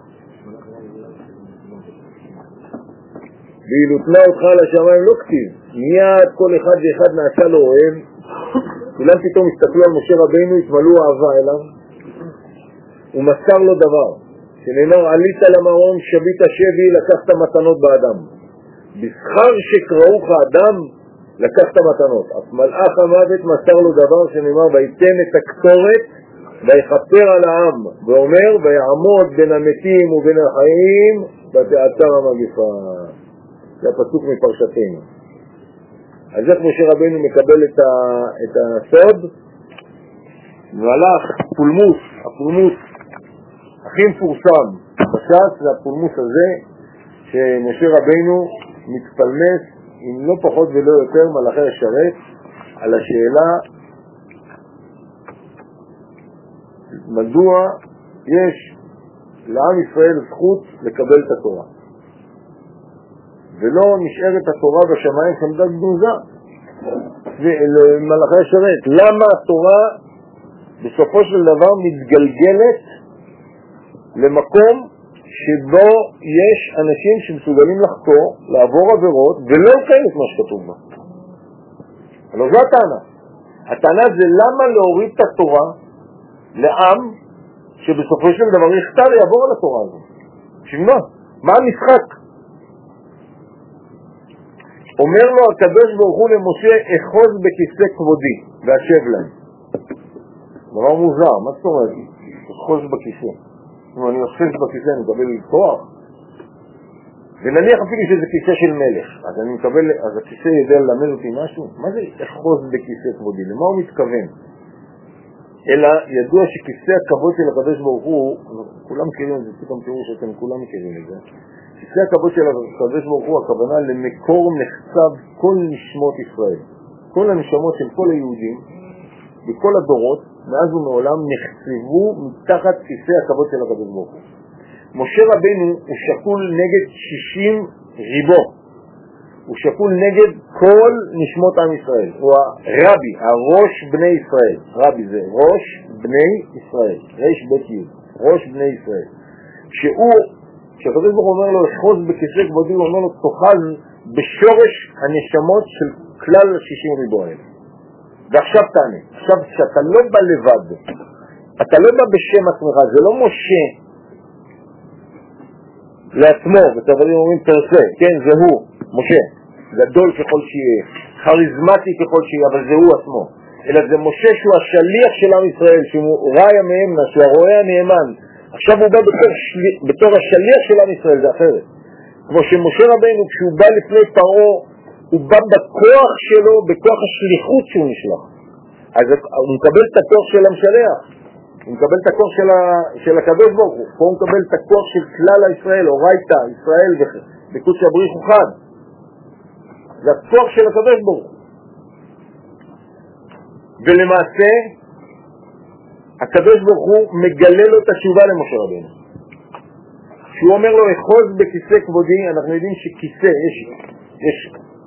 Speaker 1: ואילו תנועה אותך לשמיים לא כתיב. מיד כל אחד ואחד נעשה לו אוהב, כולם פתאום הסתכלו על משה רבינו, התמלאו אהבה אליו, ומסר לו דבר, שנאמר עלית למרום, שבית שבי, לקחת מתנות באדם. בשכר שקראוך אדם, לקחת מתנות. אף מלאך המוות מסר לו דבר שנאמר, ויתן את הקטורת, ויחפר על העם, ואומר, ויעמוד בין המתים ובין החיים, ותעצר המגפה. זה הפסוק מפרשתנו. אז איך משה רבינו מקבל את, ה, את הסוד? והלך פולמוס, הפולמוס הכי מפורסם בש"ס, זה הפולמוס הזה שמשה רבינו מתפלמס עם לא פחות ולא יותר מלאכי השרת על השאלה מדוע יש לעם ישראל זכות לקבל את התורה. ולא נשארת התורה בשמיים כעמדה גנוזה ומלאכי השרת. למה התורה בסופו של דבר מתגלגלת למקום שבו יש אנשים שמסוגלים לחקור, לעבור עבירות ולא לקיים את מה שכתוב בה? אבל זו הטענה. הטענה זה למה להוריד את התורה לעם שבסופו של דבר יכתר יעבור על התורה הזאת. בשביל מה? מה המשחק? אומר לו הקדוש ברוך הוא למשה, אחוז בכיסא כבודי והשב להם. דבר מוזר, מה זאת אומרת? אחוז בכיסא. אם אני אחוז בכיסא אני מקבל כוח, ונניח אפילו שזה כיסא של מלך, אז אני מקבל, אז הכיסא יודע ללמד אותי משהו? מה זה אחוז בכיסא כבודי? למה הוא מתכוון? אלא ידוע שכיסא הכבוד של הקדוש ברוך הוא, כולם מכירים את זה, פתאום תראו שאתם כולם מכירים את זה, כיסא הכבוד של הקדוש ברוך הוא, הכוונה למקור נחצב כל נשמות ישראל. כל הנשמות של כל היהודים, בכל הדורות, מאז ומעולם נחצבו מתחת כיסא הכבוד של הקדוש ברוך הוא. משה רבנו הוא שקול נגד שישים ריבו, הוא שקול נגד כל נשמות עם ישראל, הוא הרבי, הראש בני ישראל. רבי זה ראש בני ישראל, ראש בית יוד, ראש בני ישראל. כשהוא, כשהקדוש ברוך הוא אומר לו לחוז בכיסא כבודי, הוא אומר לו תאכל בשורש הנשמות של כלל שישים ריבו האלה. ועכשיו תענה, עכשיו שאתה לא בא לבד, אתה לא בא בשם עצמך, זה לא משה לעצמו, ותבדים אומרים פרסה, כן, זה הוא, משה, גדול ככל שיהיה, חריזמטי ככל שיהיה, אבל זה הוא עצמו. אלא זה משה שהוא השליח של עם ישראל, שהוא ראי המאמנה, שהוא הרואה הנאמן. עכשיו הוא בא בתור, שלי, בתור השליח של עם ישראל, זה אחרת. כמו שמשה רבינו, כשהוא בא לפני פרעה, הוא בא בכוח שלו, בכוח השליחות שהוא נשלח. אז הוא מקבל את הכוח של המשלח. הוא מקבל את הכוח של, ה... של הקדוש ברוך הוא. פה הוא מקבל את הכוח של כלל הישראל, אורייתא, ישראל וקודש הבריך הוא חד. זה הכוח של הקדוש ברוך הוא. ולמעשה, הקדוש ברוך הוא מגלה לו את התשובה למשה רבינו. כשהוא אומר לו, אחוז בכיסא כבודי, אנחנו יודעים שכיסא, יש, יש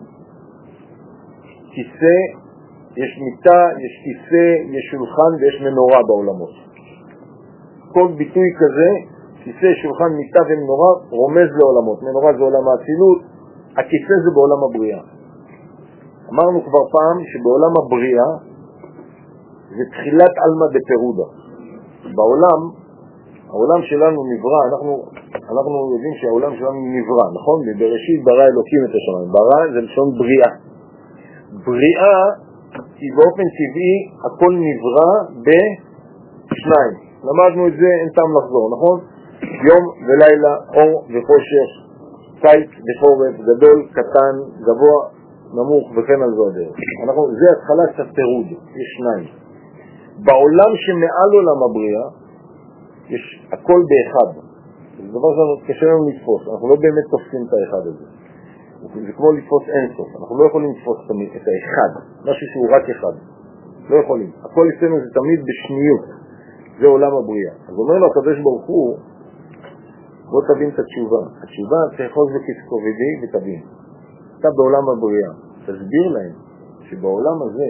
Speaker 1: כיסא, יש מיטה, יש כיסא, יש שולחן ויש מנורה בעולמות. כל ביטוי כזה, כיסא, שולחן, מיטה ומנורה, רומז לעולמות. מנורה זה עולם האצילות, הכיסא זה בעולם הבריאה. אמרנו כבר פעם שבעולם הבריאה זה תחילת אלמה דפירודה. בעולם, העולם שלנו נברא, אנחנו, אנחנו יודעים שהעולם שלנו נברא, נכון? בראשית ברא אלוקים את השמיים. ברא זה לשון בריאה. בריאה היא באופן טבעי, הכל נברא בשניים. למדנו את זה, אין טעם לחזור, נכון? יום ולילה, אור וחושך, קיץ וחורף, גדול, קטן, גבוה, נמוך וכן על זו הדרך. אנחנו, זה התחלת הפירוד, יש שניים. בעולם שמעל עולם הבריאה, יש הכל באחד. זה דבר שקשה לנו לתפוס, אנחנו לא באמת תופסים את האחד הזה. זה כמו לתפוס אינסוף, אנחנו לא יכולים לתפוס את האחד, משהו שהוא רק אחד. לא יכולים. הכל אצלנו זה תמיד בשניות. זה עולם הבריאה. אז אומר לו הקדוש ברוך הוא, בוא תבין את התשובה. התשובה תאחוז בכיסא ותבין. אתה בעולם הבריאה. תסביר להם שבעולם הזה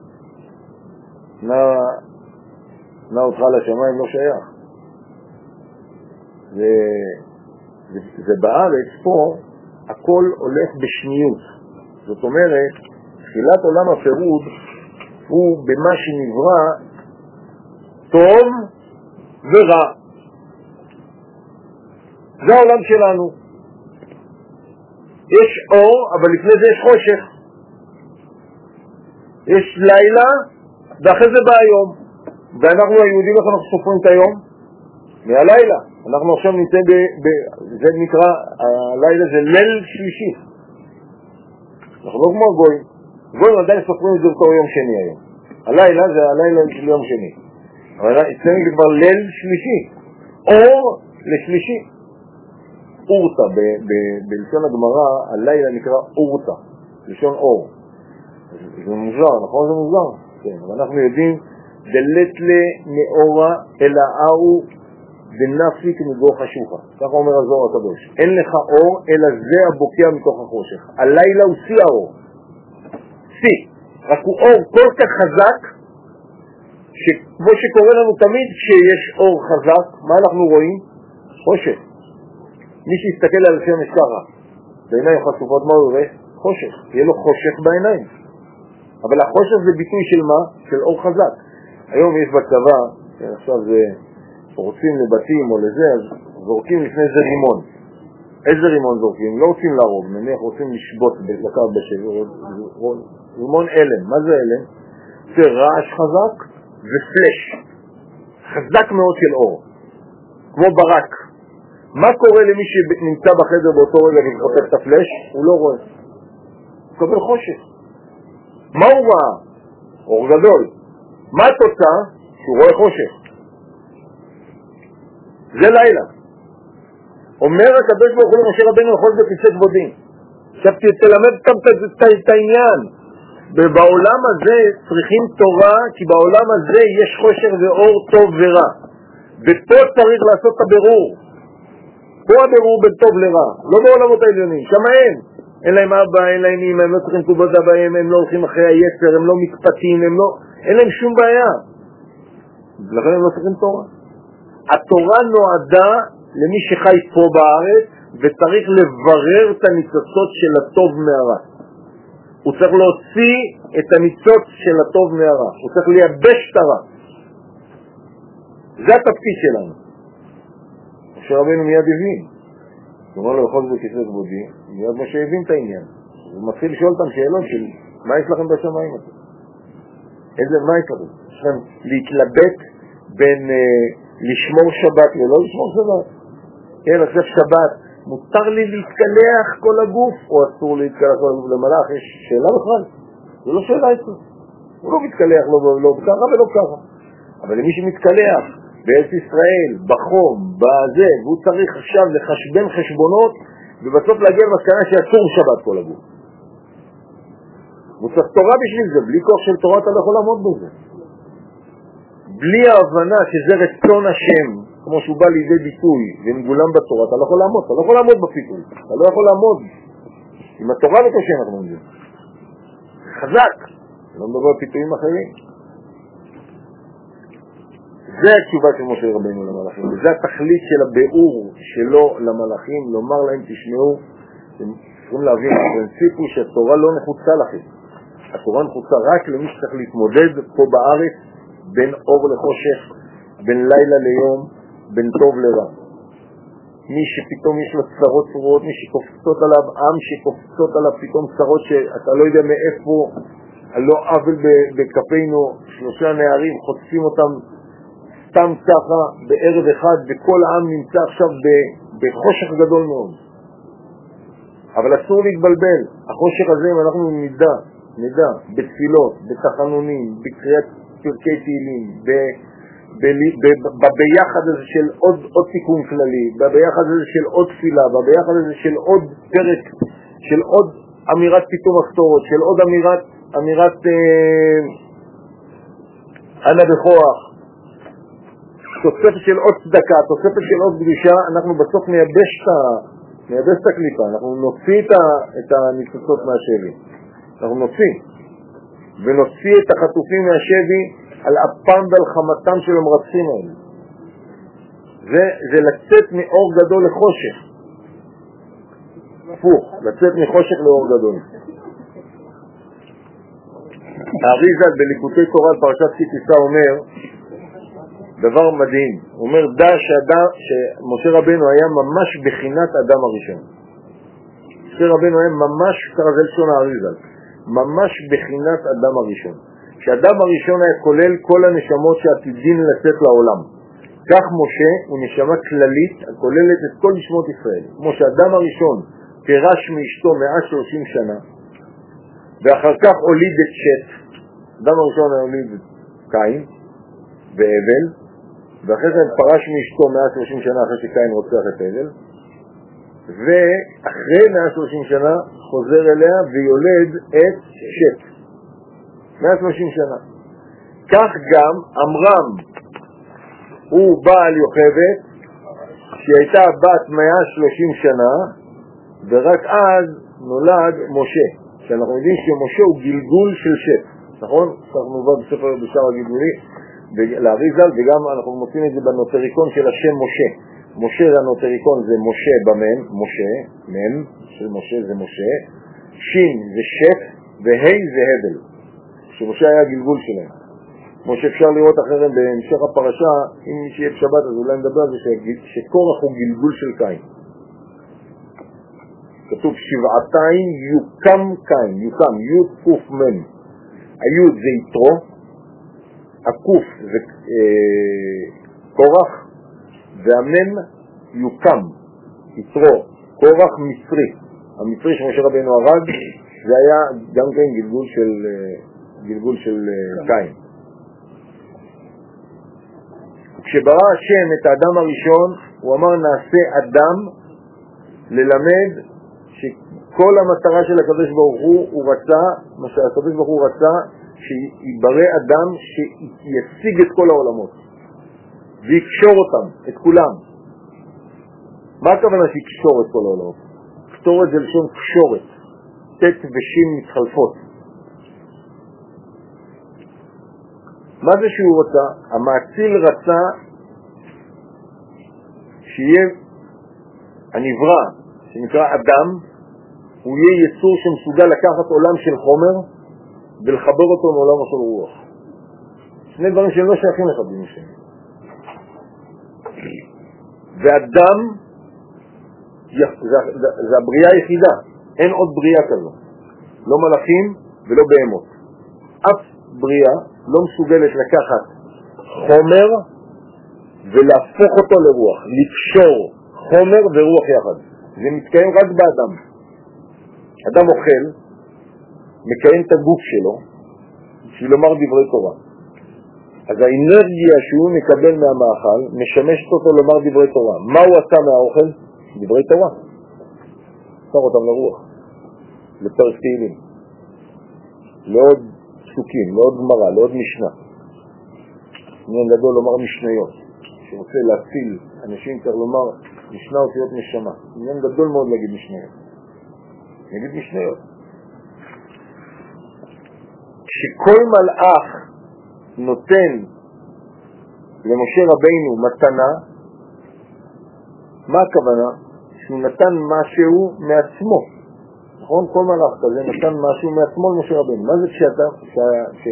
Speaker 1: נע, נע אותך לשמיים לא שייך. זה, זה, זה בארץ פה הכל הולך בשניות. זאת אומרת, תחילת עולם הפירוד הוא במה שנברא טוב ורע. זה העולם שלנו. יש אור, אבל לפני זה יש חושך. יש לילה, ואחרי זה בא היום. ואנחנו היהודים, איך אנחנו סופרים את היום? מהלילה. אנחנו עכשיו ניתן ב... ב זה נקרא, הלילה זה ליל שלישי. אנחנו לא כמו הגויים. גויים עדיין סופרים את זה בתור יום שני היום. הלילה זה הלילה של יום שני. אבל אצלנו זה כבר ליל שלישי. אור לשלישי. אורטה, בלשון הגמרא, הלילה נקרא אורטה, לשון אור. זה מוזר, נכון? זה מוזר? כן, אבל אנחנו יודעים, דלת למאורה אל הארו ונפיק מגור חשוכה. כך אומר הזוהר הקדוש. אין לך אור, אלא זה הבוקע מתוך החושך. הלילה הוא שיא האור. שיא. רק הוא אור כל כך חזק, שכמו שקורה לנו תמיד, כשיש אור חזק, מה אנחנו רואים? חושך. מי שיסתכל על השמש ככה, בעיניים חשופות, מה הוא רואה? חושך. יהיה לו חושך בעיניים. אבל החושך זה ביטוי של מה? של אור חזק. היום יש בצבא, עכשיו זה פורצים לבתים או לזה, אז זורקים לפני זה רימון. איזה רימון זורקים? לא רוצים להרוג, נניח רוצים לשבות לקו בשבר, רימון אלם. מה זה אלם? זה רעש חזק ופלש, חזק מאוד של אור, כמו ברק. מה קורה למי שנמצא בחדר באותו רגע וחוטף את הפלש? הוא לא רואה, הוא קבל חושך. מה הוא ראה? אור גדול. מה התוצאה? שהוא רואה חושך. זה לילה. אומר הקדוש ברוך הוא למשה רבנו לכל זה כיסא כבודי. עכשיו תלמד את העניין. בעולם הזה צריכים תורה, כי בעולם הזה יש חושך ואור, טוב ורע. ופה צריך לעשות את הבירור. פה הבירור בין טוב לרע, לא בעולמות העליונים, שם אין. אין להם אבא, אין להם אמא, הם לא צריכים כובדה בהם, הם לא הולכים אחרי היצר, הם לא מתפתים, הם לא... אין להם שום בעיה. לכן הם לא צריכים תורה. התורה נועדה למי שחי פה בארץ, וצריך לברר את הניצוצות של הטוב מהרע. הוא צריך להוציא את הניצוץ של הטוב מהרע. הוא צריך לייבש את הרע. זה התפקיד שלנו. משה רבנו מיד הבין. הוא אומר לו, בכל זה כיסא כבודי, מיד משה הבין את העניין. הוא מתחיל לשאול אותם שאלות של, מה יש לכם בשמיים? איזה, מה יש לכם? יש לכם להתלבט בין אה, לשמור שבת ולא לשמור שבת. כן, עכשיו שבת, מותר לי להתקלח כל הגוף, או אסור להתקלח כל הגוף למלאך? יש שאלה בכלל? זה לא שאלה איתו. הוא לא מתקלח, לא, לא ככה ולא ככה. אבל למי שמתקלח בארץ ישראל, בחום, בזה, והוא צריך עכשיו לחשבן חשבונות, ובסוף להגיע למסקנה שאסור שבת כל הגוף. הוא צריך תורה בשביל זה, בלי כוח של תורה אתה לא יכול לעמוד בזה. בלי ההבנה שזה רצון השם, כמו שהוא בא לידי ביטוי ומגולם בתורה, אתה לא יכול לעמוד, אתה לא יכול לעמוד בפיתוי, אתה לא יכול לעמוד. עם התורה ואת השם אנחנו אומרים. חזק, לא מדבר על פיתויים אחרים. זה התשובה של משה רבנו למלאכים, וזה התכלית של הביאור שלו למלאכים, לומר להם תשמעו, אתם צריכים להבין, הפרינציפ הוא שהתורה לא נחוצה לכם. התורה נחוצה רק למי שצריך להתמודד פה בארץ, בין אור לחושך, בין לילה ליום, בין טוב לרע. מי שפתאום יש לו צרות צרורות, מי שקופצות עליו, עם שקופצות עליו פתאום צרות שאתה לא יודע מאיפה, לא עוול בכפינו, שלושה נערים חוטפים אותם סתם ככה בערב אחד, וכל העם נמצא עכשיו בחושך גדול מאוד. אבל אסור להתבלבל. החושך הזה, אם אנחנו נדע, נדע, בתפילות, בתחנונים, בקריאת פרקי תהילים, בביחד הזה של עוד, עוד תיקון כללי, בביחד הזה של עוד תפילה, בביחד הזה של עוד פרק, של עוד אמירת פתאום הסתורות, של עוד אמירת, אמירת אה, אנה בכוח, תוספת של עוד צדקה, תוספת של עוד קדושה, אנחנו בסוף נייבש את הקליפה, אנחנו נוציא את הניצוצות מהשבי. אנחנו נוציא, ונוציא את החטופים מהשבי על אפם ועל חמתם של המרצחים האלה. זה, זה לצאת מאור גדול לחושך. הפוך, לצאת מחושך לאור גדול. האריז"ל בליקוטי תורה פרשת כי תישא אומר דבר מדהים. הוא אומר דע שאדם, שמשה רבנו היה ממש בחינת אדם הראשון. משה רבנו היה ממש, ככה זה לשון האריז"ל, ממש בחינת אדם הראשון. שאדם הראשון היה כולל כל הנשמות שעתידין לצאת לעולם. כך משה הוא נשמה כללית הכוללת את כל נשמות ישראל. כמו שאדם הראשון פירש מאשתו מאה ושלושים שנה, ואחר כך הוליד את שת. אדם הראשון היה הוליד את קין והבל, ואחרי זה פרש מאשתו מאה ושלושים שנה אחרי שקין רוצח את הבל, ואחרי מאה ושלושים שנה חוזר אליה ויולד את שת. מאה ושלושים שנה. כך גם אמרם הוא בעל יוכבד, שהייתה בת מאה ושלושים שנה, ורק אז נולד משה. שאנחנו יודעים שמשה הוא גלגול של שת, נכון? אנחנו נובע בספר בשער הגלגולי לאריז"ל, וגם אנחנו מוצאים את זה בנוטריקון של השם משה. משה זה הנוטריקון, זה משה במם, משה, מם של משה זה משה, שין זה שת, והי זה הבל, שמשה היה הגלגול שלהם. כמו שאפשר לראות אחריהם בהמשך הפרשה, אם מי שיהיה בשבת אז אולי נדבר על זה שקורח הוא גלגול של קין. כתוב שבעתיים יוקם קין, יוקם, י' קוף מן. הי' זה יתרו, הקוף זה אה, קורח, והמן יוקם, יתרו, קורח מצרי. המצרי שמשה רבנו הרג, זה היה גם כן גלגול של, גלגול של קין. כשברא השם את האדם הראשון, הוא אמר נעשה אדם ללמד שכל המטרה של הקדוש ברוך הוא, הוא רצה, מה שהקדוש ברוך הוא רצה, שיברא אדם שישיג את כל העולמות ויקשור אותם, את כולם. מה הכוונה שיקשור את כל העולמות? קשור את זה לשון קשורת, תת ושים מתחלפות. מה זה שהוא רצה? המאציל רצה שיהיה הנברא, שנקרא אדם, הוא יהיה יצור שמסוגל לקחת עולם של חומר ולחבר אותו מעולם של רוח. שני דברים שהם לא שייכים אחד עם השני. ואדם זה, זה, זה הבריאה היחידה, אין עוד בריאה כזו, לא מלאכים ולא בהמות. אף בריאה לא מסוגלת לקחת חומר ולהפוך אותו לרוח, לקשור חומר ורוח יחד. זה מתקיים רק באדם. אדם אוכל, מקיים את הגוף שלו בשביל לומר דברי תורה. אז האנרגיה שהוא מקבל מהמאכל משמשת אותו לומר דברי תורה. מה הוא עשה מהאוכל? דברי תורה. שר אותם לרוח, לפרק תהילים, לעוד פסוקים, לעוד גמרא, לעוד משנה. עניין גדול לומר משניות. שרוצה להציל אנשים צריך לומר משנה אותיות נשמה. עניין גדול מאוד להגיד משניות. נגיד משניות. כשכל מלאך נותן למשה רבינו מתנה, מה הכוונה? שהוא נתן משהו מעצמו. נכון? כל מלאך כזה נתן משהו מעצמו למשה רבינו. מה זה כשאתה, ש...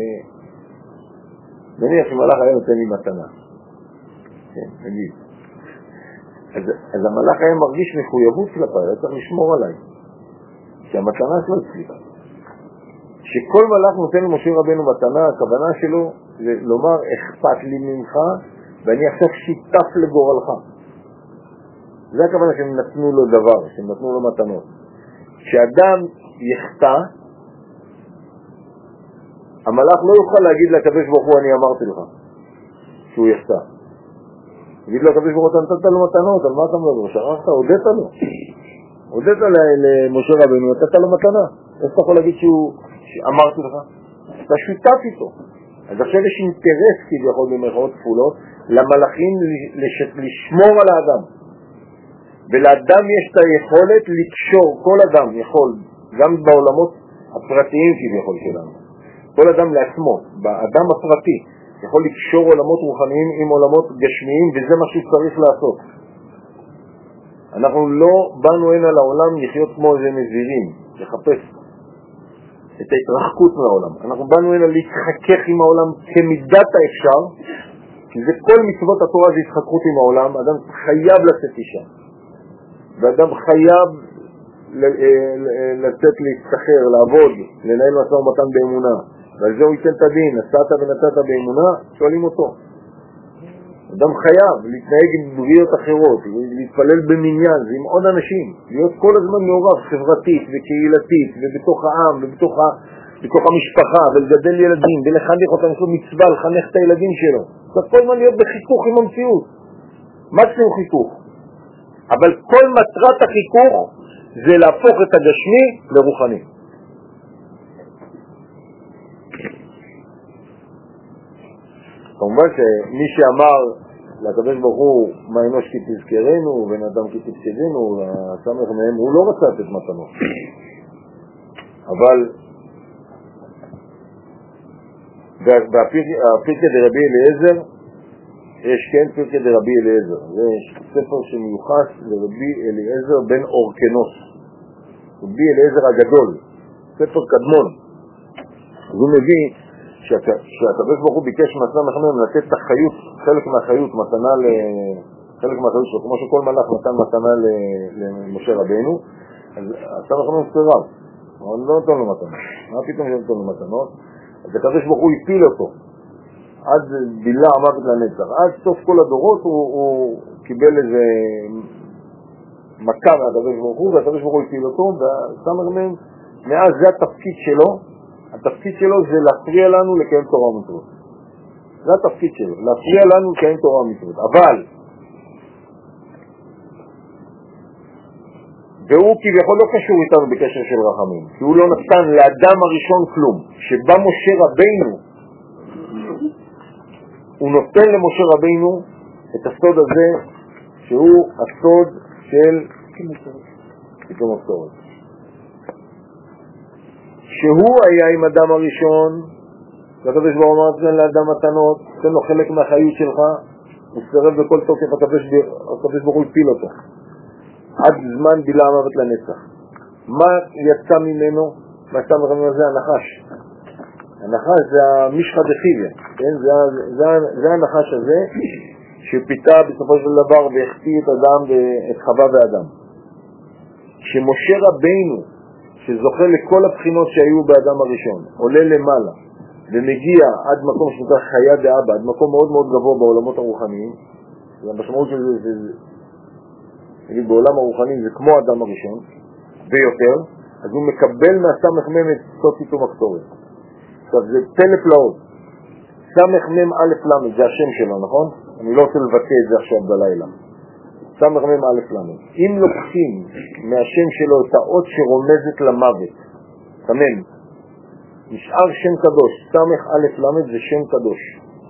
Speaker 1: נניח שמלאך היה נותן לי מתנה. כן, נגיד. אז, אז המלאך היה מרגיש מחויבות כלפי, היה צריך לשמור עליי. שהמתנה שלו הצליחה. שכל מלאך נותן למשה רבינו מתנה, הכוונה שלו זה לומר אכפת לי ממך ואני עכשיו שיתף לגורלך. זה הכוונה שהם נתנו לו דבר, שהם נתנו לו מתנות. כשאדם יחטא, המלאך לא יוכל להגיד לקדוש ברוך הוא אני אמרתי לך שהוא יחטא. יגיד לו הקדוש ברוך הוא אתה נתת לו מתנות, על מה אתה מדבר? שכחת, הודית לו. הודית למשה רבינו, נתת לו מתנה. איך אתה יכול להגיד שהוא אמרתי לך? אתה שותף איתו. אז עכשיו יש אינטרס כביכול במרכאות כפולות למלאכים לשמור על האדם. ולאדם יש את היכולת לקשור, כל אדם יכול, גם בעולמות הפרטיים כביכול שלנו. כל אדם לעצמו, באדם הפרטי, יכול לקשור עולמות רוחניים עם עולמות גשמיים, וזה מה שהוא צריך לעשות. אנחנו לא באנו הנה לעולם לחיות כמו איזה נזירים, לחפש את ההתרחקות מהעולם. אנחנו באנו הנה להתחכך עם העולם כמידת האפשר, כי זה כל מצוות התורה זה התחככות עם העולם, אדם חייב לצאת אישה. ואדם חייב לצאת להסתחר, לעבוד, לנהל משא ומתן באמונה. ועל זה הוא ייתן את הדין, עשת ונתת באמונה, שואלים אותו. אדם חייב להתנהג עם בריות אחרות, להתפלל במניין, זה עם עוד אנשים, להיות כל הזמן מעורב חברתית וקהילתית, ובתוך העם, ובתוך ה... בתוך המשפחה, ולגדל ילדים, ולחנך אותם, יש לו מצווה לחנך את הילדים שלו. צריך כל הזמן להיות בחיכוך עם המציאות. מקסימום חיכוך. אבל כל מטרת החיכוך זה להפוך את הגשמי לרוחני. כמובן שמי שאמר לקדוש ברוך הוא מה אנוש כי תזכרנו ובן אדם כי תפקדנו, הסמך מהם, הוא לא רצה את מתנות. אבל בפרקי דרבי אליעזר יש כן פרקי דרבי אליעזר, זה ספר שמיוחס לרבי אליעזר בן אורקנוס, רבי אליעזר הגדול, ספר קדמון. אז הוא מביא שהקדוש ברוך הוא ביקש מתנה מחמם לתת את החיות, חלק מהחיות, מתנה ל... חלק מהחיות שלו, כמו שכל מלאך נתן מתנה למשה רבינו, אז הסמך חמם סירב, אבל לא נתן לו מתנות. מה פתאום שנתן לו מתנות? אז הקדוש ברוך הוא הפיל אותו, עד בילה המוות לנצח. עד סוף כל הדורות הוא, הוא קיבל איזה מכה מהקדוש ברוך הוא, והקדוש ברוך הוא הפיל אותו, והסמך חמם, מאז זה התפקיד שלו, התפקיד שלו זה להפריע לנו לקיים תורה ומצוות. זה התפקיד שלו, להפריע לנו לקיים תורה ומצוות. אבל והוא כביכול לא קשור איתנו בקשר של רחמים, כי הוא לא נתן לאדם הראשון כלום. שבא משה רבינו, הוא נותן למשה רבינו את הסוד הזה, שהוא הסוד של פתאום הסוד. שהוא היה עם אדם הראשון, והקדוש ברוך הוא אמר, תן לאדם מתנות, תן לו חלק מהחיות שלך, הוא סירב בכל תוקף, הקדוש ברוך הוא הפיל אותו. עד זמן בילה המוות לנצח. מה יצא ממנו? מה יצא ממנו זה הנחש. הנחש זה המשחא דחיביא, כן? זה, זה, זה הנחש הזה שפיתה בסופו של דבר והחטיא את אדם ואת חווה ואדם. שמשה רבינו, שזוכה לכל הבחינות שהיו באדם הראשון, עולה למעלה ומגיע עד מקום שנקרא חיה דאבא, עד מקום מאוד מאוד גבוה בעולמות הרוחניים. המשמעות של זה, זה, זה נגיד בעולם הרוחני זה כמו האדם הראשון ויותר, אז הוא מקבל מהסמך מם את סוד פתאום הקטורת. עכשיו זה פלא פלאות. סמך מם א' למד זה השם שלו, נכון? אני לא רוצה לבטא את זה עכשיו בלילה. סמך מם א' למד, אם לוקחים מהשם שלו את האות שרומזת למוות, תמם, נשאר שם קדוש. סמך א' למד זה שם קדוש,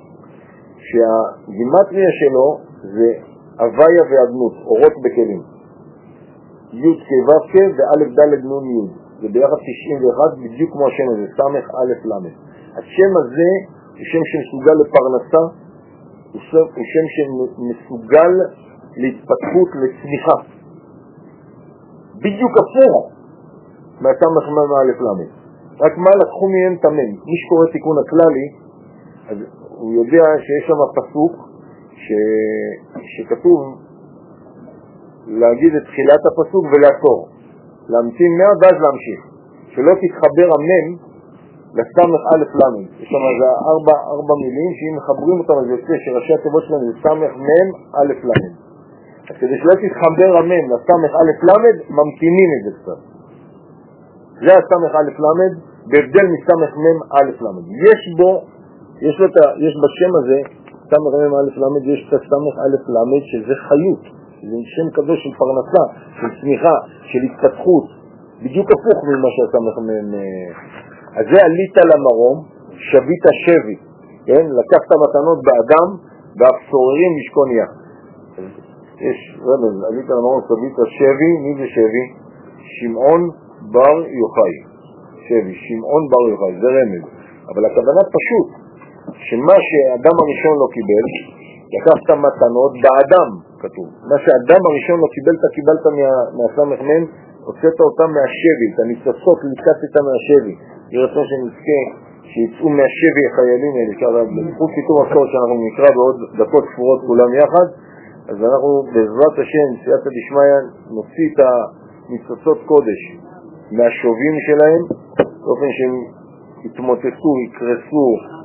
Speaker 1: שהגימטריה שלו זה הוויה והדמות, אורות בכלים. י' כו' כ' וא' ד' נ' י'. זה ביחד תשעים ואחת, בדיוק כמו השם הזה, סמך א' למד. השם הזה הוא שם שמסוגל לפרנסה, הוא שם שמסוגל להתפתחות, לצמיחה. בדיוק הפוך מהסמך מם א' למד. רק מה לקחו מהם תמם? מי שקורא תיקון הכללי, אז הוא יודע שיש שם פסוק ש... שכתוב להגיד את תחילת הפסוק ולעצור, להמתין מאה ואז להמשיך, שלא תתחבר המם לסמך א' למד. יש שם זה ארבע, ארבע מילים שאם מחברים אותם אז יוצא שראשי התיבות שלנו זה סמך מם א' למד. אז כדי שלא תתחבר המם לסמך א' למד ממתינים את זה קצת. זה הסמך א' למד בהבדל מסמך מם א' למד. יש בו, יש, לו, יש בשם הזה סמך מם א' למד, יש את סמך א' למד שזה חיות, זה שם קדוש של פרנסה, של צמיחה, של התפתחות, בדיוק הפוך ממה שהסמך מם. אז זה עלית למרום, שבית שבי, כן? לקחת מתנות באדם והפסוררים משכון יחד. יש רמז, עלית למרום, שבית שבי, מי זה שבי? שמעון בר יוחאי. שבי, שמעון בר יוחאי, זה רמז. אבל הכוונה פשוט, שמה שהאדם הראשון לא קיבל, לקחת מתנות באדם, כתוב. מה שהאדם הראשון לא קיבל, אתה קיבלת מהסמך מם, הוצאת אותם מהשבי, את הניצוצות לקחת מהשבי. ירצון שנזכה שיצאו מהשבי החיילים האלה, בזכות פתאום הקטורת שאנחנו נקרא בעוד דקות ספורות כולם יחד, אז אנחנו בעזרת השם, סייעתא דשמיא, נוציא את הניצוצות קודש מהשובים שלהם, באופן שהם יתמוטטו, יקרסו,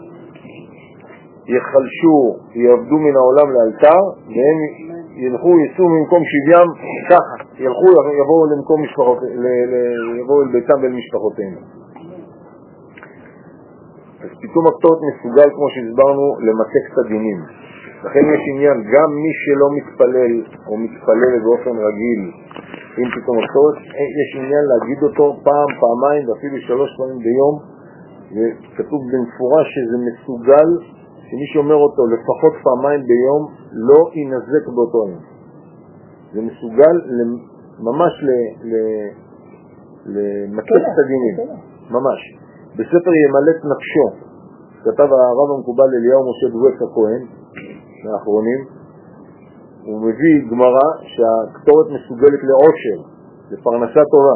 Speaker 1: יחלשו, יעבדו מן העולם לאלתר, והם ילכו, יצאו ממקום שביים, ככה, ילכו, יבואו למקום משפחות, יבואו אל ביתם ואל משפחותינו. אז פתאום הקטורת מסוגל, כמו שהסברנו, למתק את הדינים. לכן יש עניין, גם מי שלא מתפלל או מתפלל באופן רגיל עם פתאום הקטורת, יש עניין להגיד אותו פעם, פעמיים ואפילו שלוש פעמים ביום, וכתוב במפורש שזה מסוגל, שמי שאומר אותו לפחות פעמיים ביום לא ינזק באותו יום. זה מסוגל ממש למתק את הדינים, ממש. בספר ימלט נפשו, כתב הרב המקובל אליהו משה דואק הכהן, מהאחרונים, הוא מביא גמרא שהקטורת מסוגלת לאושר, לפרנסה טובה,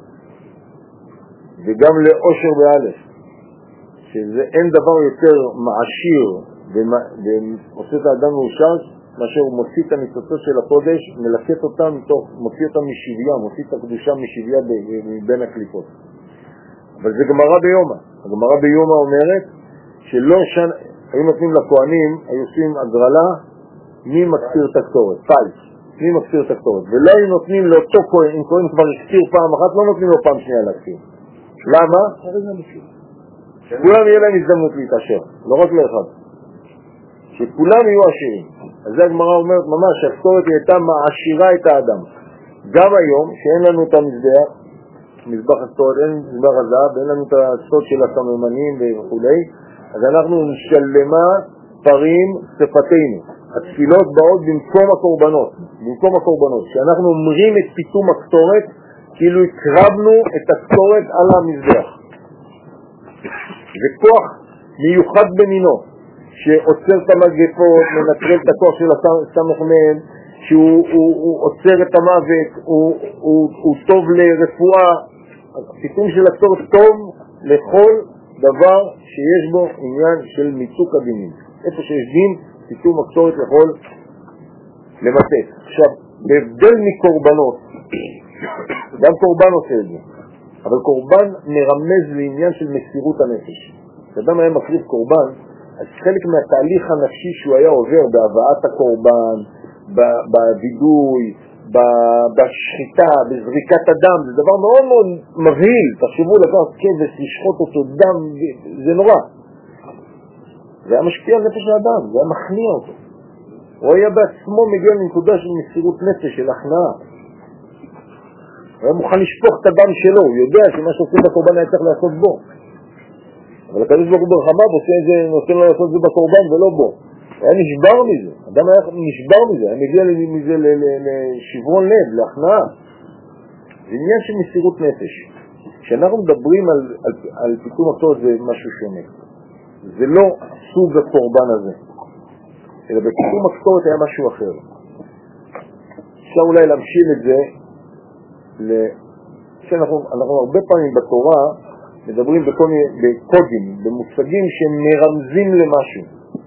Speaker 1: וגם לאושר באלף, שזה אין דבר יותר מעשיר ועושה את האדם מאושר מאשר הוא מוציא את הניצוצות של הקודש, מלקט אותם, מתוך, מוציא אותם משביה, מוציא את הקדושה משביה מבין הקליפות. אבל זה גמרא ביומא. הגמרא ביומא אומרת שלא שנה, היו נותנים לכהנים, היו עושים הגרלה, מי מקציר את הקטורת? פייס. מי מקציר את הקטורת? ולא היו נותנים לאותו כהן, אם כהן כבר הקציר פעם אחת, לא נותנים לו פעם שנייה להקציר. למה? כולם יהיה להם הזדמנות להתעשר, לא רק לאחד. שכולם יהיו עשירים. אז זה הגמרא אומרת ממש, שהקטורת היא הייתה מעשירה את האדם. גם היום, שאין לנו את המזבח, מזבח הקטורת, אין מזבח הזהב, ואין לנו את הסוד של הסממנים וכו', אז אנחנו נשלמה פרים שפתינו. התפילות באות במקום הקורבנות, במקום הקורבנות, שאנחנו אומרים את פיתום הקטורת, כאילו הקרבנו את הקטורת על המזבח. זה כוח מיוחד במינו, שעוצר את המגפות, מנטרל את הכוח של הסמכמן, שהוא הוא, הוא עוצר את המוות, הוא, הוא, הוא טוב לרפואה. הפיתום של הקטורת טוב לכל דבר שיש בו עניין של מיצוק הדינים. איפה שיש דין, פיתום הקטורת יכול למתק. עכשיו, בהבדל מקורבנות, גם קורבן עושה את זה, אבל קורבן מרמז לעניין של מסירות הנפש. כשאדם היה מקריב קורבן, אז חלק מהתהליך הנפשי שהוא היה עובר בהבאת הקורבן, בווידוי, בשחיטה, בזריקת הדם, זה דבר מאוד מאוד מבהיל. תחשבו לקחת כבש, לשחוט אותו דם, זה נורא. זה היה משפיע על נפש האדם, זה היה מכניע אותו. הוא היה בעצמו מגיע לנקודה של מסירות נפש, של הכנעה. הוא היה מוכן לשפוך את הדם שלו, הוא יודע שמה שעושים בקורבן היה צריך לעשות בו. אבל הקדוש ברוך הוא ברחמיו נותן לו לעשות זה בקורבן ולא בו. הוא היה נשבר מזה, אדם היה נשבר מזה, היה מגיע מזה לשברון לב, להכנעה. זה עניין של מסירות נפש. כשאנחנו מדברים על, על, על פיתום הקטורת זה משהו שונה. זה לא סוג הקורבן הזה, אלא בפיתום הקטורת היה משהו אחר. אפשר אולי להמשיל את זה, שאנחנו אנחנו הרבה פעמים בתורה מדברים בכל מיני בקודים, במושגים שמרמזים למשהו.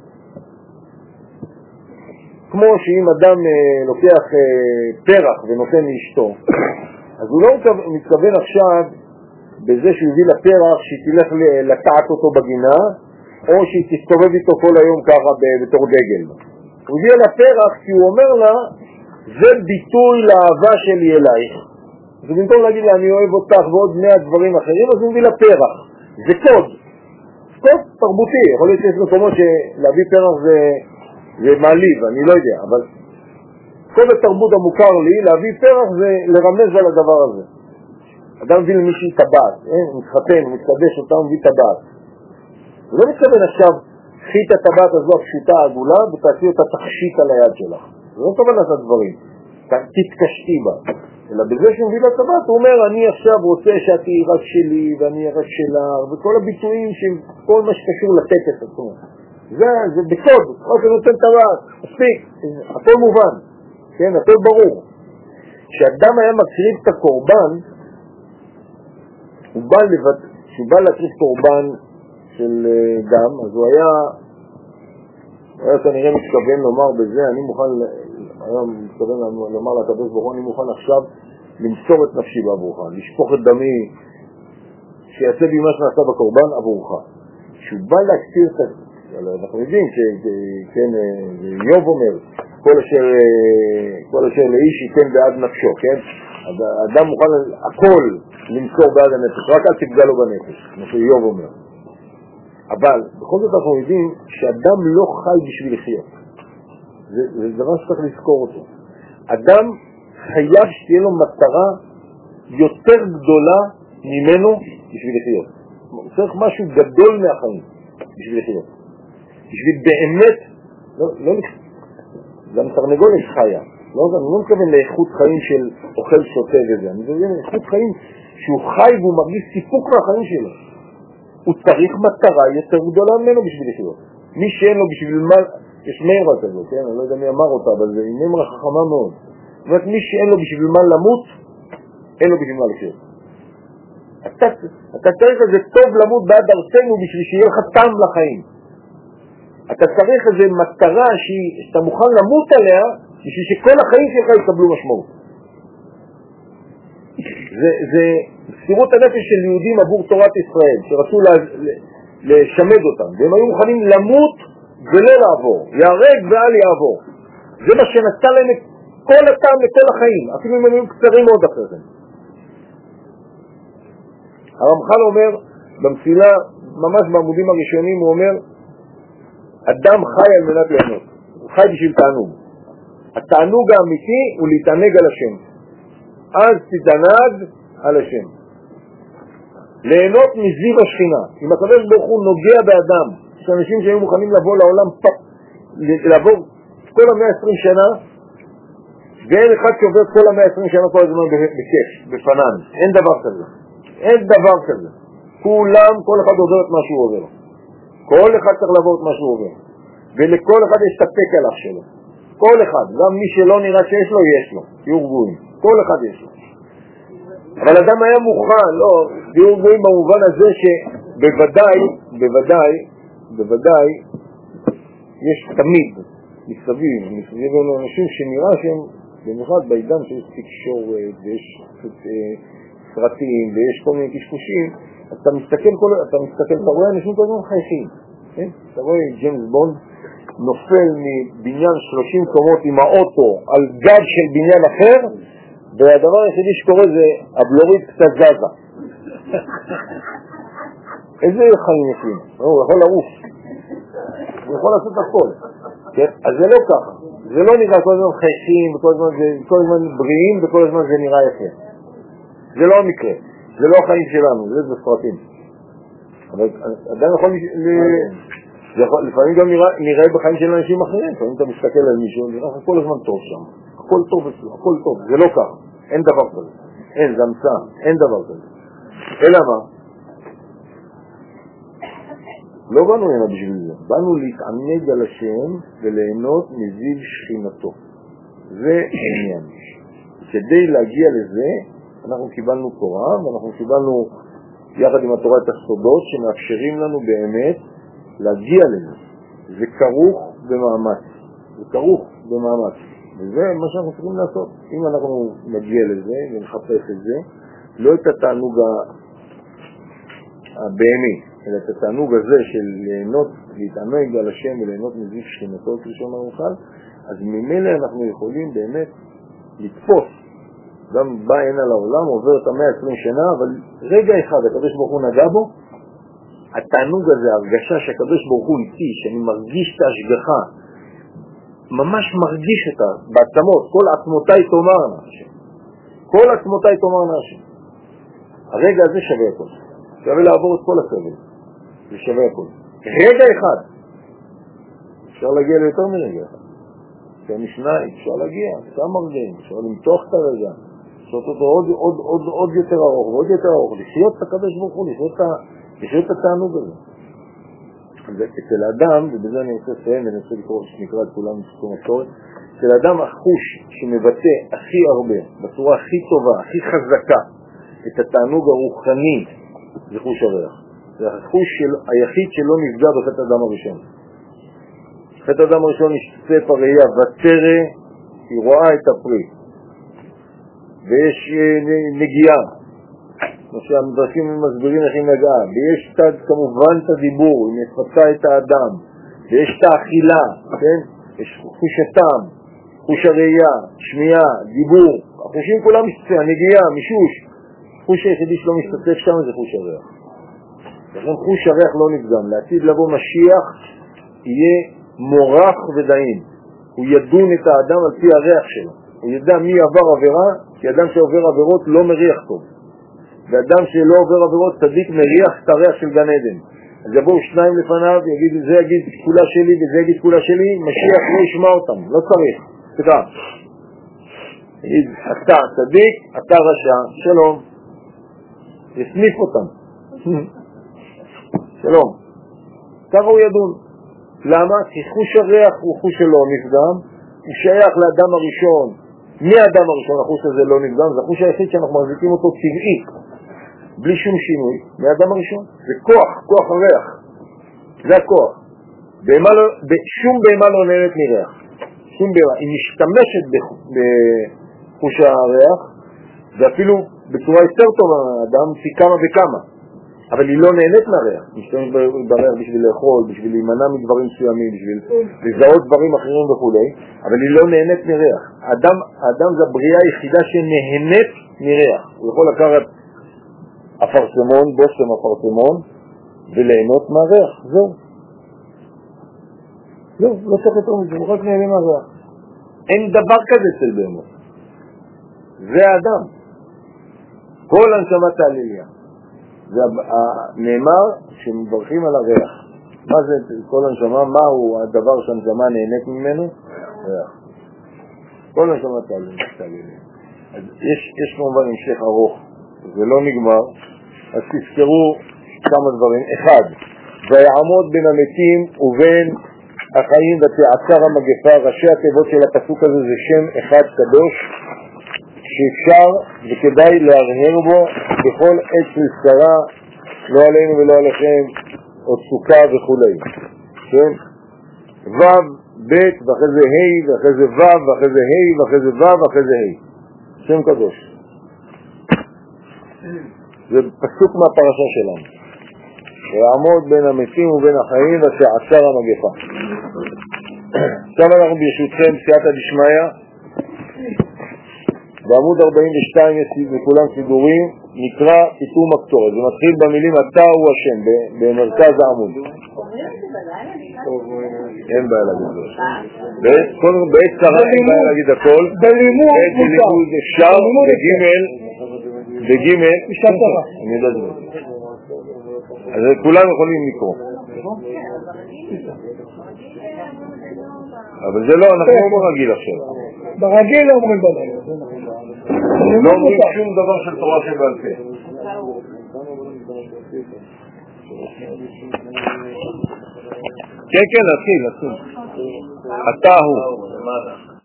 Speaker 1: כמו שאם אדם לוקח פרח ונותן לאשתו, אז הוא לא מתכוון עכשיו בזה שהוא הביא לפרח שהיא תלך לטעת אותו בגינה, או שהיא תסתובב איתו כל היום ככה בתור דגל. הוא הביא לפרח כי הוא אומר לה, זה ביטוי לאהבה שלי אלייך. אז במקום להגיד לה, אני אוהב אותך ועוד מאה דברים אחרים, אז הוא מביא לפרח. זה קוד. קוד תרבותי. יכול להיות שיש מקומות שלהביא פרח זה, זה מעליב, אני לא יודע, אבל קוד התרבות המוכר לי, להביא פרח זה לרמז על הדבר הזה. אדם מביא למישהי טבעת, אה? הוא מתחתן, הוא מתקדש אותה, הוא מביא טבעת. הוא לא מתכוון עכשיו, קחי את הטבעת הזו הפשוטה העגולה, ותעשי אותה תחשית על היד שלך. זה לא מתכוון לעשות דברים. תתקשתי בה. אלא בזה שהוא מביא לטבעת, הוא אומר, אני עכשיו רוצה שאת תהיי רק שלי, ואני רק שלך, וכל הביטויים שכל מה שקשור לטקס עצמו. זה, זה בקוד, רק אני נותן טבעת, מספיק, הכל מובן, כן, הכל ברור. כשאדם היה מקריב את הקורבן, הוא בא לבד, כשהוא בא להקריב קורבן של דם, אז הוא היה, הוא היה כנראה מתכוון לומר בזה, אני מוכן, היום מתכוון לומר לקדוש ברוך הוא, אני מוכן עכשיו למסור את נפשי בעבורך, לשפוך את דמי, שיעשה בי מה שנעשה בקורבן עבורך. כשהוא בא להקציר את זה, אנחנו יודעים שכן, יוב אומר, כל אשר, כל אשר לאיש ייתן בעד נפשו, כן? אז האדם מוכן הכל למסור בעד הנפש, רק אל תפגע לו בנפש, כמו שיוב אומר. אבל בכל זאת אנחנו יודעים שאדם לא חי בשביל לחיות. זה, זה דבר שצריך לזכור אותו. אדם חייב שתהיה לו מטרה יותר גדולה ממנו בשביל לחיות. הוא צריך משהו גדול מהחיים בשביל לחיות. בשביל באמת, לא, לא, גם תרנגולת חיה. לא, אני לא מתכוון לאיכות חיים של אוכל שוטה וזה. אני מתכוון לאיכות חיים שהוא חי והוא מרגיש סיפוק מהחיים שלו. הוא צריך מטרה יותר גדולה ממנו בשביל לחיות. מי שאין לו בשביל מה, יש מימרה כזאת, כן? אני לא יודע מי אמר אותה, אבל זה מימרה חכמה מאוד. זאת אומרת, מי שאין לו בשביל מה למות, אין לו בשביל מה לחיות. אתה, אתה צריך לזה טוב למות בעד ארצנו בשביל שיהיה לך טעם לחיים. אתה צריך איזו מטרה שאתה מוכן למות עליה, בשביל שכל החיים שלך יקבלו משמעות. זה, זה מסירות הנפש של יהודים עבור תורת ישראל, שרצו לשמד אותם, והם היו מוכנים למות ולא לעבור, יהרג ואל יעבור. זה מה שנתן להם את כל הטעם לכל החיים, אפילו אם הם היו קצרים מאוד אחרי זה. הרמח"ל אומר, במסילה, ממש בעמודים הראשונים, הוא אומר, אדם חי על מנת ליהנות, הוא חי בשביל תענוג. התענוג האמיתי הוא להתענג על השם. אז תתענג על השם. ליהנות מזיו השכינה. אם הקדוש ברוך הוא נוגע באדם, יש אנשים שהיו מוכנים לבוא לעולם, לעבור כל המאה עשרים שנה, ואין אחד שעובר כל המאה עשרים שנה כל הזמן בכיף, בפנן. אין דבר כזה. אין דבר כזה. כולם, כל אחד עובר את מה שהוא עובר. כל אחד צריך לעבור את מה שהוא עובר. ולכל אחד יש את הפקלח שלו. כל אחד, גם מי שלא נראה שיש לו, יש לו. תהיו רגועים. כל אחד יש לו. אבל אדם היה מוכן, לא, תהיו רגועים במובן הזה שבוודאי, בוודאי, בוודאי, יש תמיד מסביב, מסביב אנשים שנראה שהם, במיוחד בעידן שיש תקשורת, ויש סרטים, ויש כל מיני קשקושים, אתה מסתכל, כל, אתה מסתכל, אתה רואה אנשים כל הזמן חייכים, כן? אתה רואה ג'יימס בונד נופל מבניין שלושים קומות עם האוטו על גג של בניין אחר, והדבר היחידי שקורה זה הבלורית קצת זזה. איזה חיים יפים? הוא יכול לעוף, הוא יכול לעשות הכל. אז זה לא ככה, זה לא נראה כל הזמן חייכים, כל הזמן בריאים וכל הזמן זה נראה יפה. זה לא המקרה, זה לא החיים שלנו, זה בסרטים. אבל אדם יכול, לפעמים גם נראה בחיים של אנשים אחרים, לפעמים אתה מסתכל על מישהו, נראה כל הזמן טוב שם, הכל טוב אצלו, הכל טוב, זה לא ככה, אין דבר כזה, אין, זה המצאה, אין דבר כזה. אלא מה? לא באנו הנה בשביל זה, באנו להתענג על השם וליהנות מזיו שכינתו. זה עניין. כדי להגיע לזה, אנחנו קיבלנו תורה, ואנחנו קיבלנו יחד עם התורה את הסודות שמאפשרים לנו באמת להגיע לזה. זה כרוך במאמץ. זה כרוך במאמץ. וזה מה שאנחנו צריכים לעשות. אם אנחנו נגיע לזה ונחפש את זה, לא את התענוג הבאמי, אלא את התענוג הזה של ליהנות, להתענג על השם וליהנות מזיו שכינתו, כלשון הרמח"ל, אז ממילא אנחנו יכולים באמת לתפוס. גם בא הנה לעולם, עובר את המאה עשרים שנה, אבל רגע אחד הקדוש ברוך הוא נגע בו, התענוג הזה, הרגשה שהקדוש ברוך הוא איתי, שאני מרגיש את ההשגחה, ממש מרגיש אותה, בעצמות, כל עצמותיי תאמרנה השם. כל עצמותיי תאמרנה השם. הרגע הזה שווה הכל. שווה לעבור את כל הסבל. זה שווה הכל. רגע אחד. אפשר להגיע ליותר מרגע אחד. שהמשנה אפשר להגיע, אפשר מרגעים, אפשר למתוח את הרגע. לעשות אותו עוד, עוד, עוד, עוד יותר ארוך ועוד יותר ארוך, לחיות את הקדוש ברוך הוא, לחיות את התענוג הזה. אצל האדם, ובזה אני רוצה לסיים, ואני רוצה לקרוא שנקרא את כולם בסיכום הסורת, אצל האדם החוש שמבטא הכי הרבה, בצורה הכי טובה, הכי חזקה, את התענוג הרוחני, זה חוש הריח. זה החוש של, היחיד שלא נפגע בחטא האדם הראשון. חטא האדם הראשון נשצף הראייה, ותרא, היא רואה את הפרי. ויש נגיעה, כמו שהמדרשים מסבירים איך היא נגעה, ויש תד, כמובן את הדיבור, היא מפצה את האדם, ויש את האכילה, כן? יש חוש הטעם, חוש הראייה, שמיעה, דיבור, החושים כולם משתתפים, הנגיעה, מישוש, חוש היחידי שלא משתתף שם זה חוש הריח. לכן חוש הריח לא נפגם, לעתיד לבוא משיח יהיה מורח ודעים, הוא ידון את האדם על פי הריח שלו, הוא ידע מי עבר עבירה, כי אדם שעובר עבירות לא מריח טוב. ואדם שלא עובר עבירות צדיק מריח את הריח של גן עדן. אז יבואו שניים לפניו, יגיד, זה יגיד כולה שלי וזה יגיד כולה שלי, משיח לא ישמע אותם, לא צריך. תקרא. יגיד, אתה צדיק, אתה רשע, שלום. יסניף אותם. שלום. ככה הוא ידון. למה? כי חוש הריח הוא חוש שלא נפגם, הוא שייך לאדם הראשון. מי האדם הראשון? החוש הזה לא נפגם, זה החוש היחיד שאנחנו מחזיקים אותו טבעי, בלי שום שינוי, מהאדם הראשון. זה כוח, כוח הריח. זה הכוח. בהמה לא, שום בהמה לא נהנית מריח. שום בהמה. היא משתמשת בחוש הריח, ואפילו בצורה יותר טובה, אדם פי כמה וכמה. אבל היא לא נהנית מהריח. היא משתמשת בריח בשביל לאכול, בשביל להימנע מדברים מסוימים, בשביל לזהות דברים אחרים וכו'. אבל היא לא נהנית מריח. האדם, האדם זה הבריאה היחידה שנהנית מריח. הוא יכול לקחת אפרסמון, בושם אפרסמון, וליהנות מהריח. זהו. לא, לא צריך יותר מזה, הוא רק נהנה מהריח. אין דבר כזה אצל בהמות. זה האדם. כל הנשמה תעליליה. זה נאמר שמברכים על הריח. מה זה כל הנשמה? מהו הדבר שהנשמה נהנית ממנו? ריח. כל הנשמה תעליליה. אז יש, יש כמובן המשך ארוך. זה לא נגמר. אז תזכרו כמה דברים. אחד, ויעמוד בין המתים ובין החיים ותעצר המגפה. ראשי התיבות של הפסוק הזה זה שם אחד קדוש שאפשר וכדאי להרהר בו בכל עת של שרה, לא עלינו ולא עליכם, או סוכה וכו'. כן? ו' ב' ואחרי זה ה' ואחרי זה ו' ואחרי זה ה' ואחרי זה ו' ואחרי זה ה'. שם קדוש. זה פסוק מהפרשה שלנו. ויעמוד בין המתים ובין החיים ותעצר המגפה. עכשיו אנחנו ברשותכם סייעתא דשמיא בעמוד ארבעים ושתיים מכולם סידורים, נקרא פיתום הקטורת. זה מתחיל במילים אתה הוא השם במרכז העמוד. אין בעיה להגיד לו. בעת צרה אין בעיה להגיד הכל. בלימוד אפשר בגימל בגימל אני יודע זה. אז כולם יכולים לקרוא. אבל זה לא, אנחנו לא ברגיל עכשיו.
Speaker 3: ברגיל לא אומרים בלילה.
Speaker 1: לא אומרים שום דבר של תורה שבעל פה. כן, כן, נתחיל, נתחיל. אתה הוא.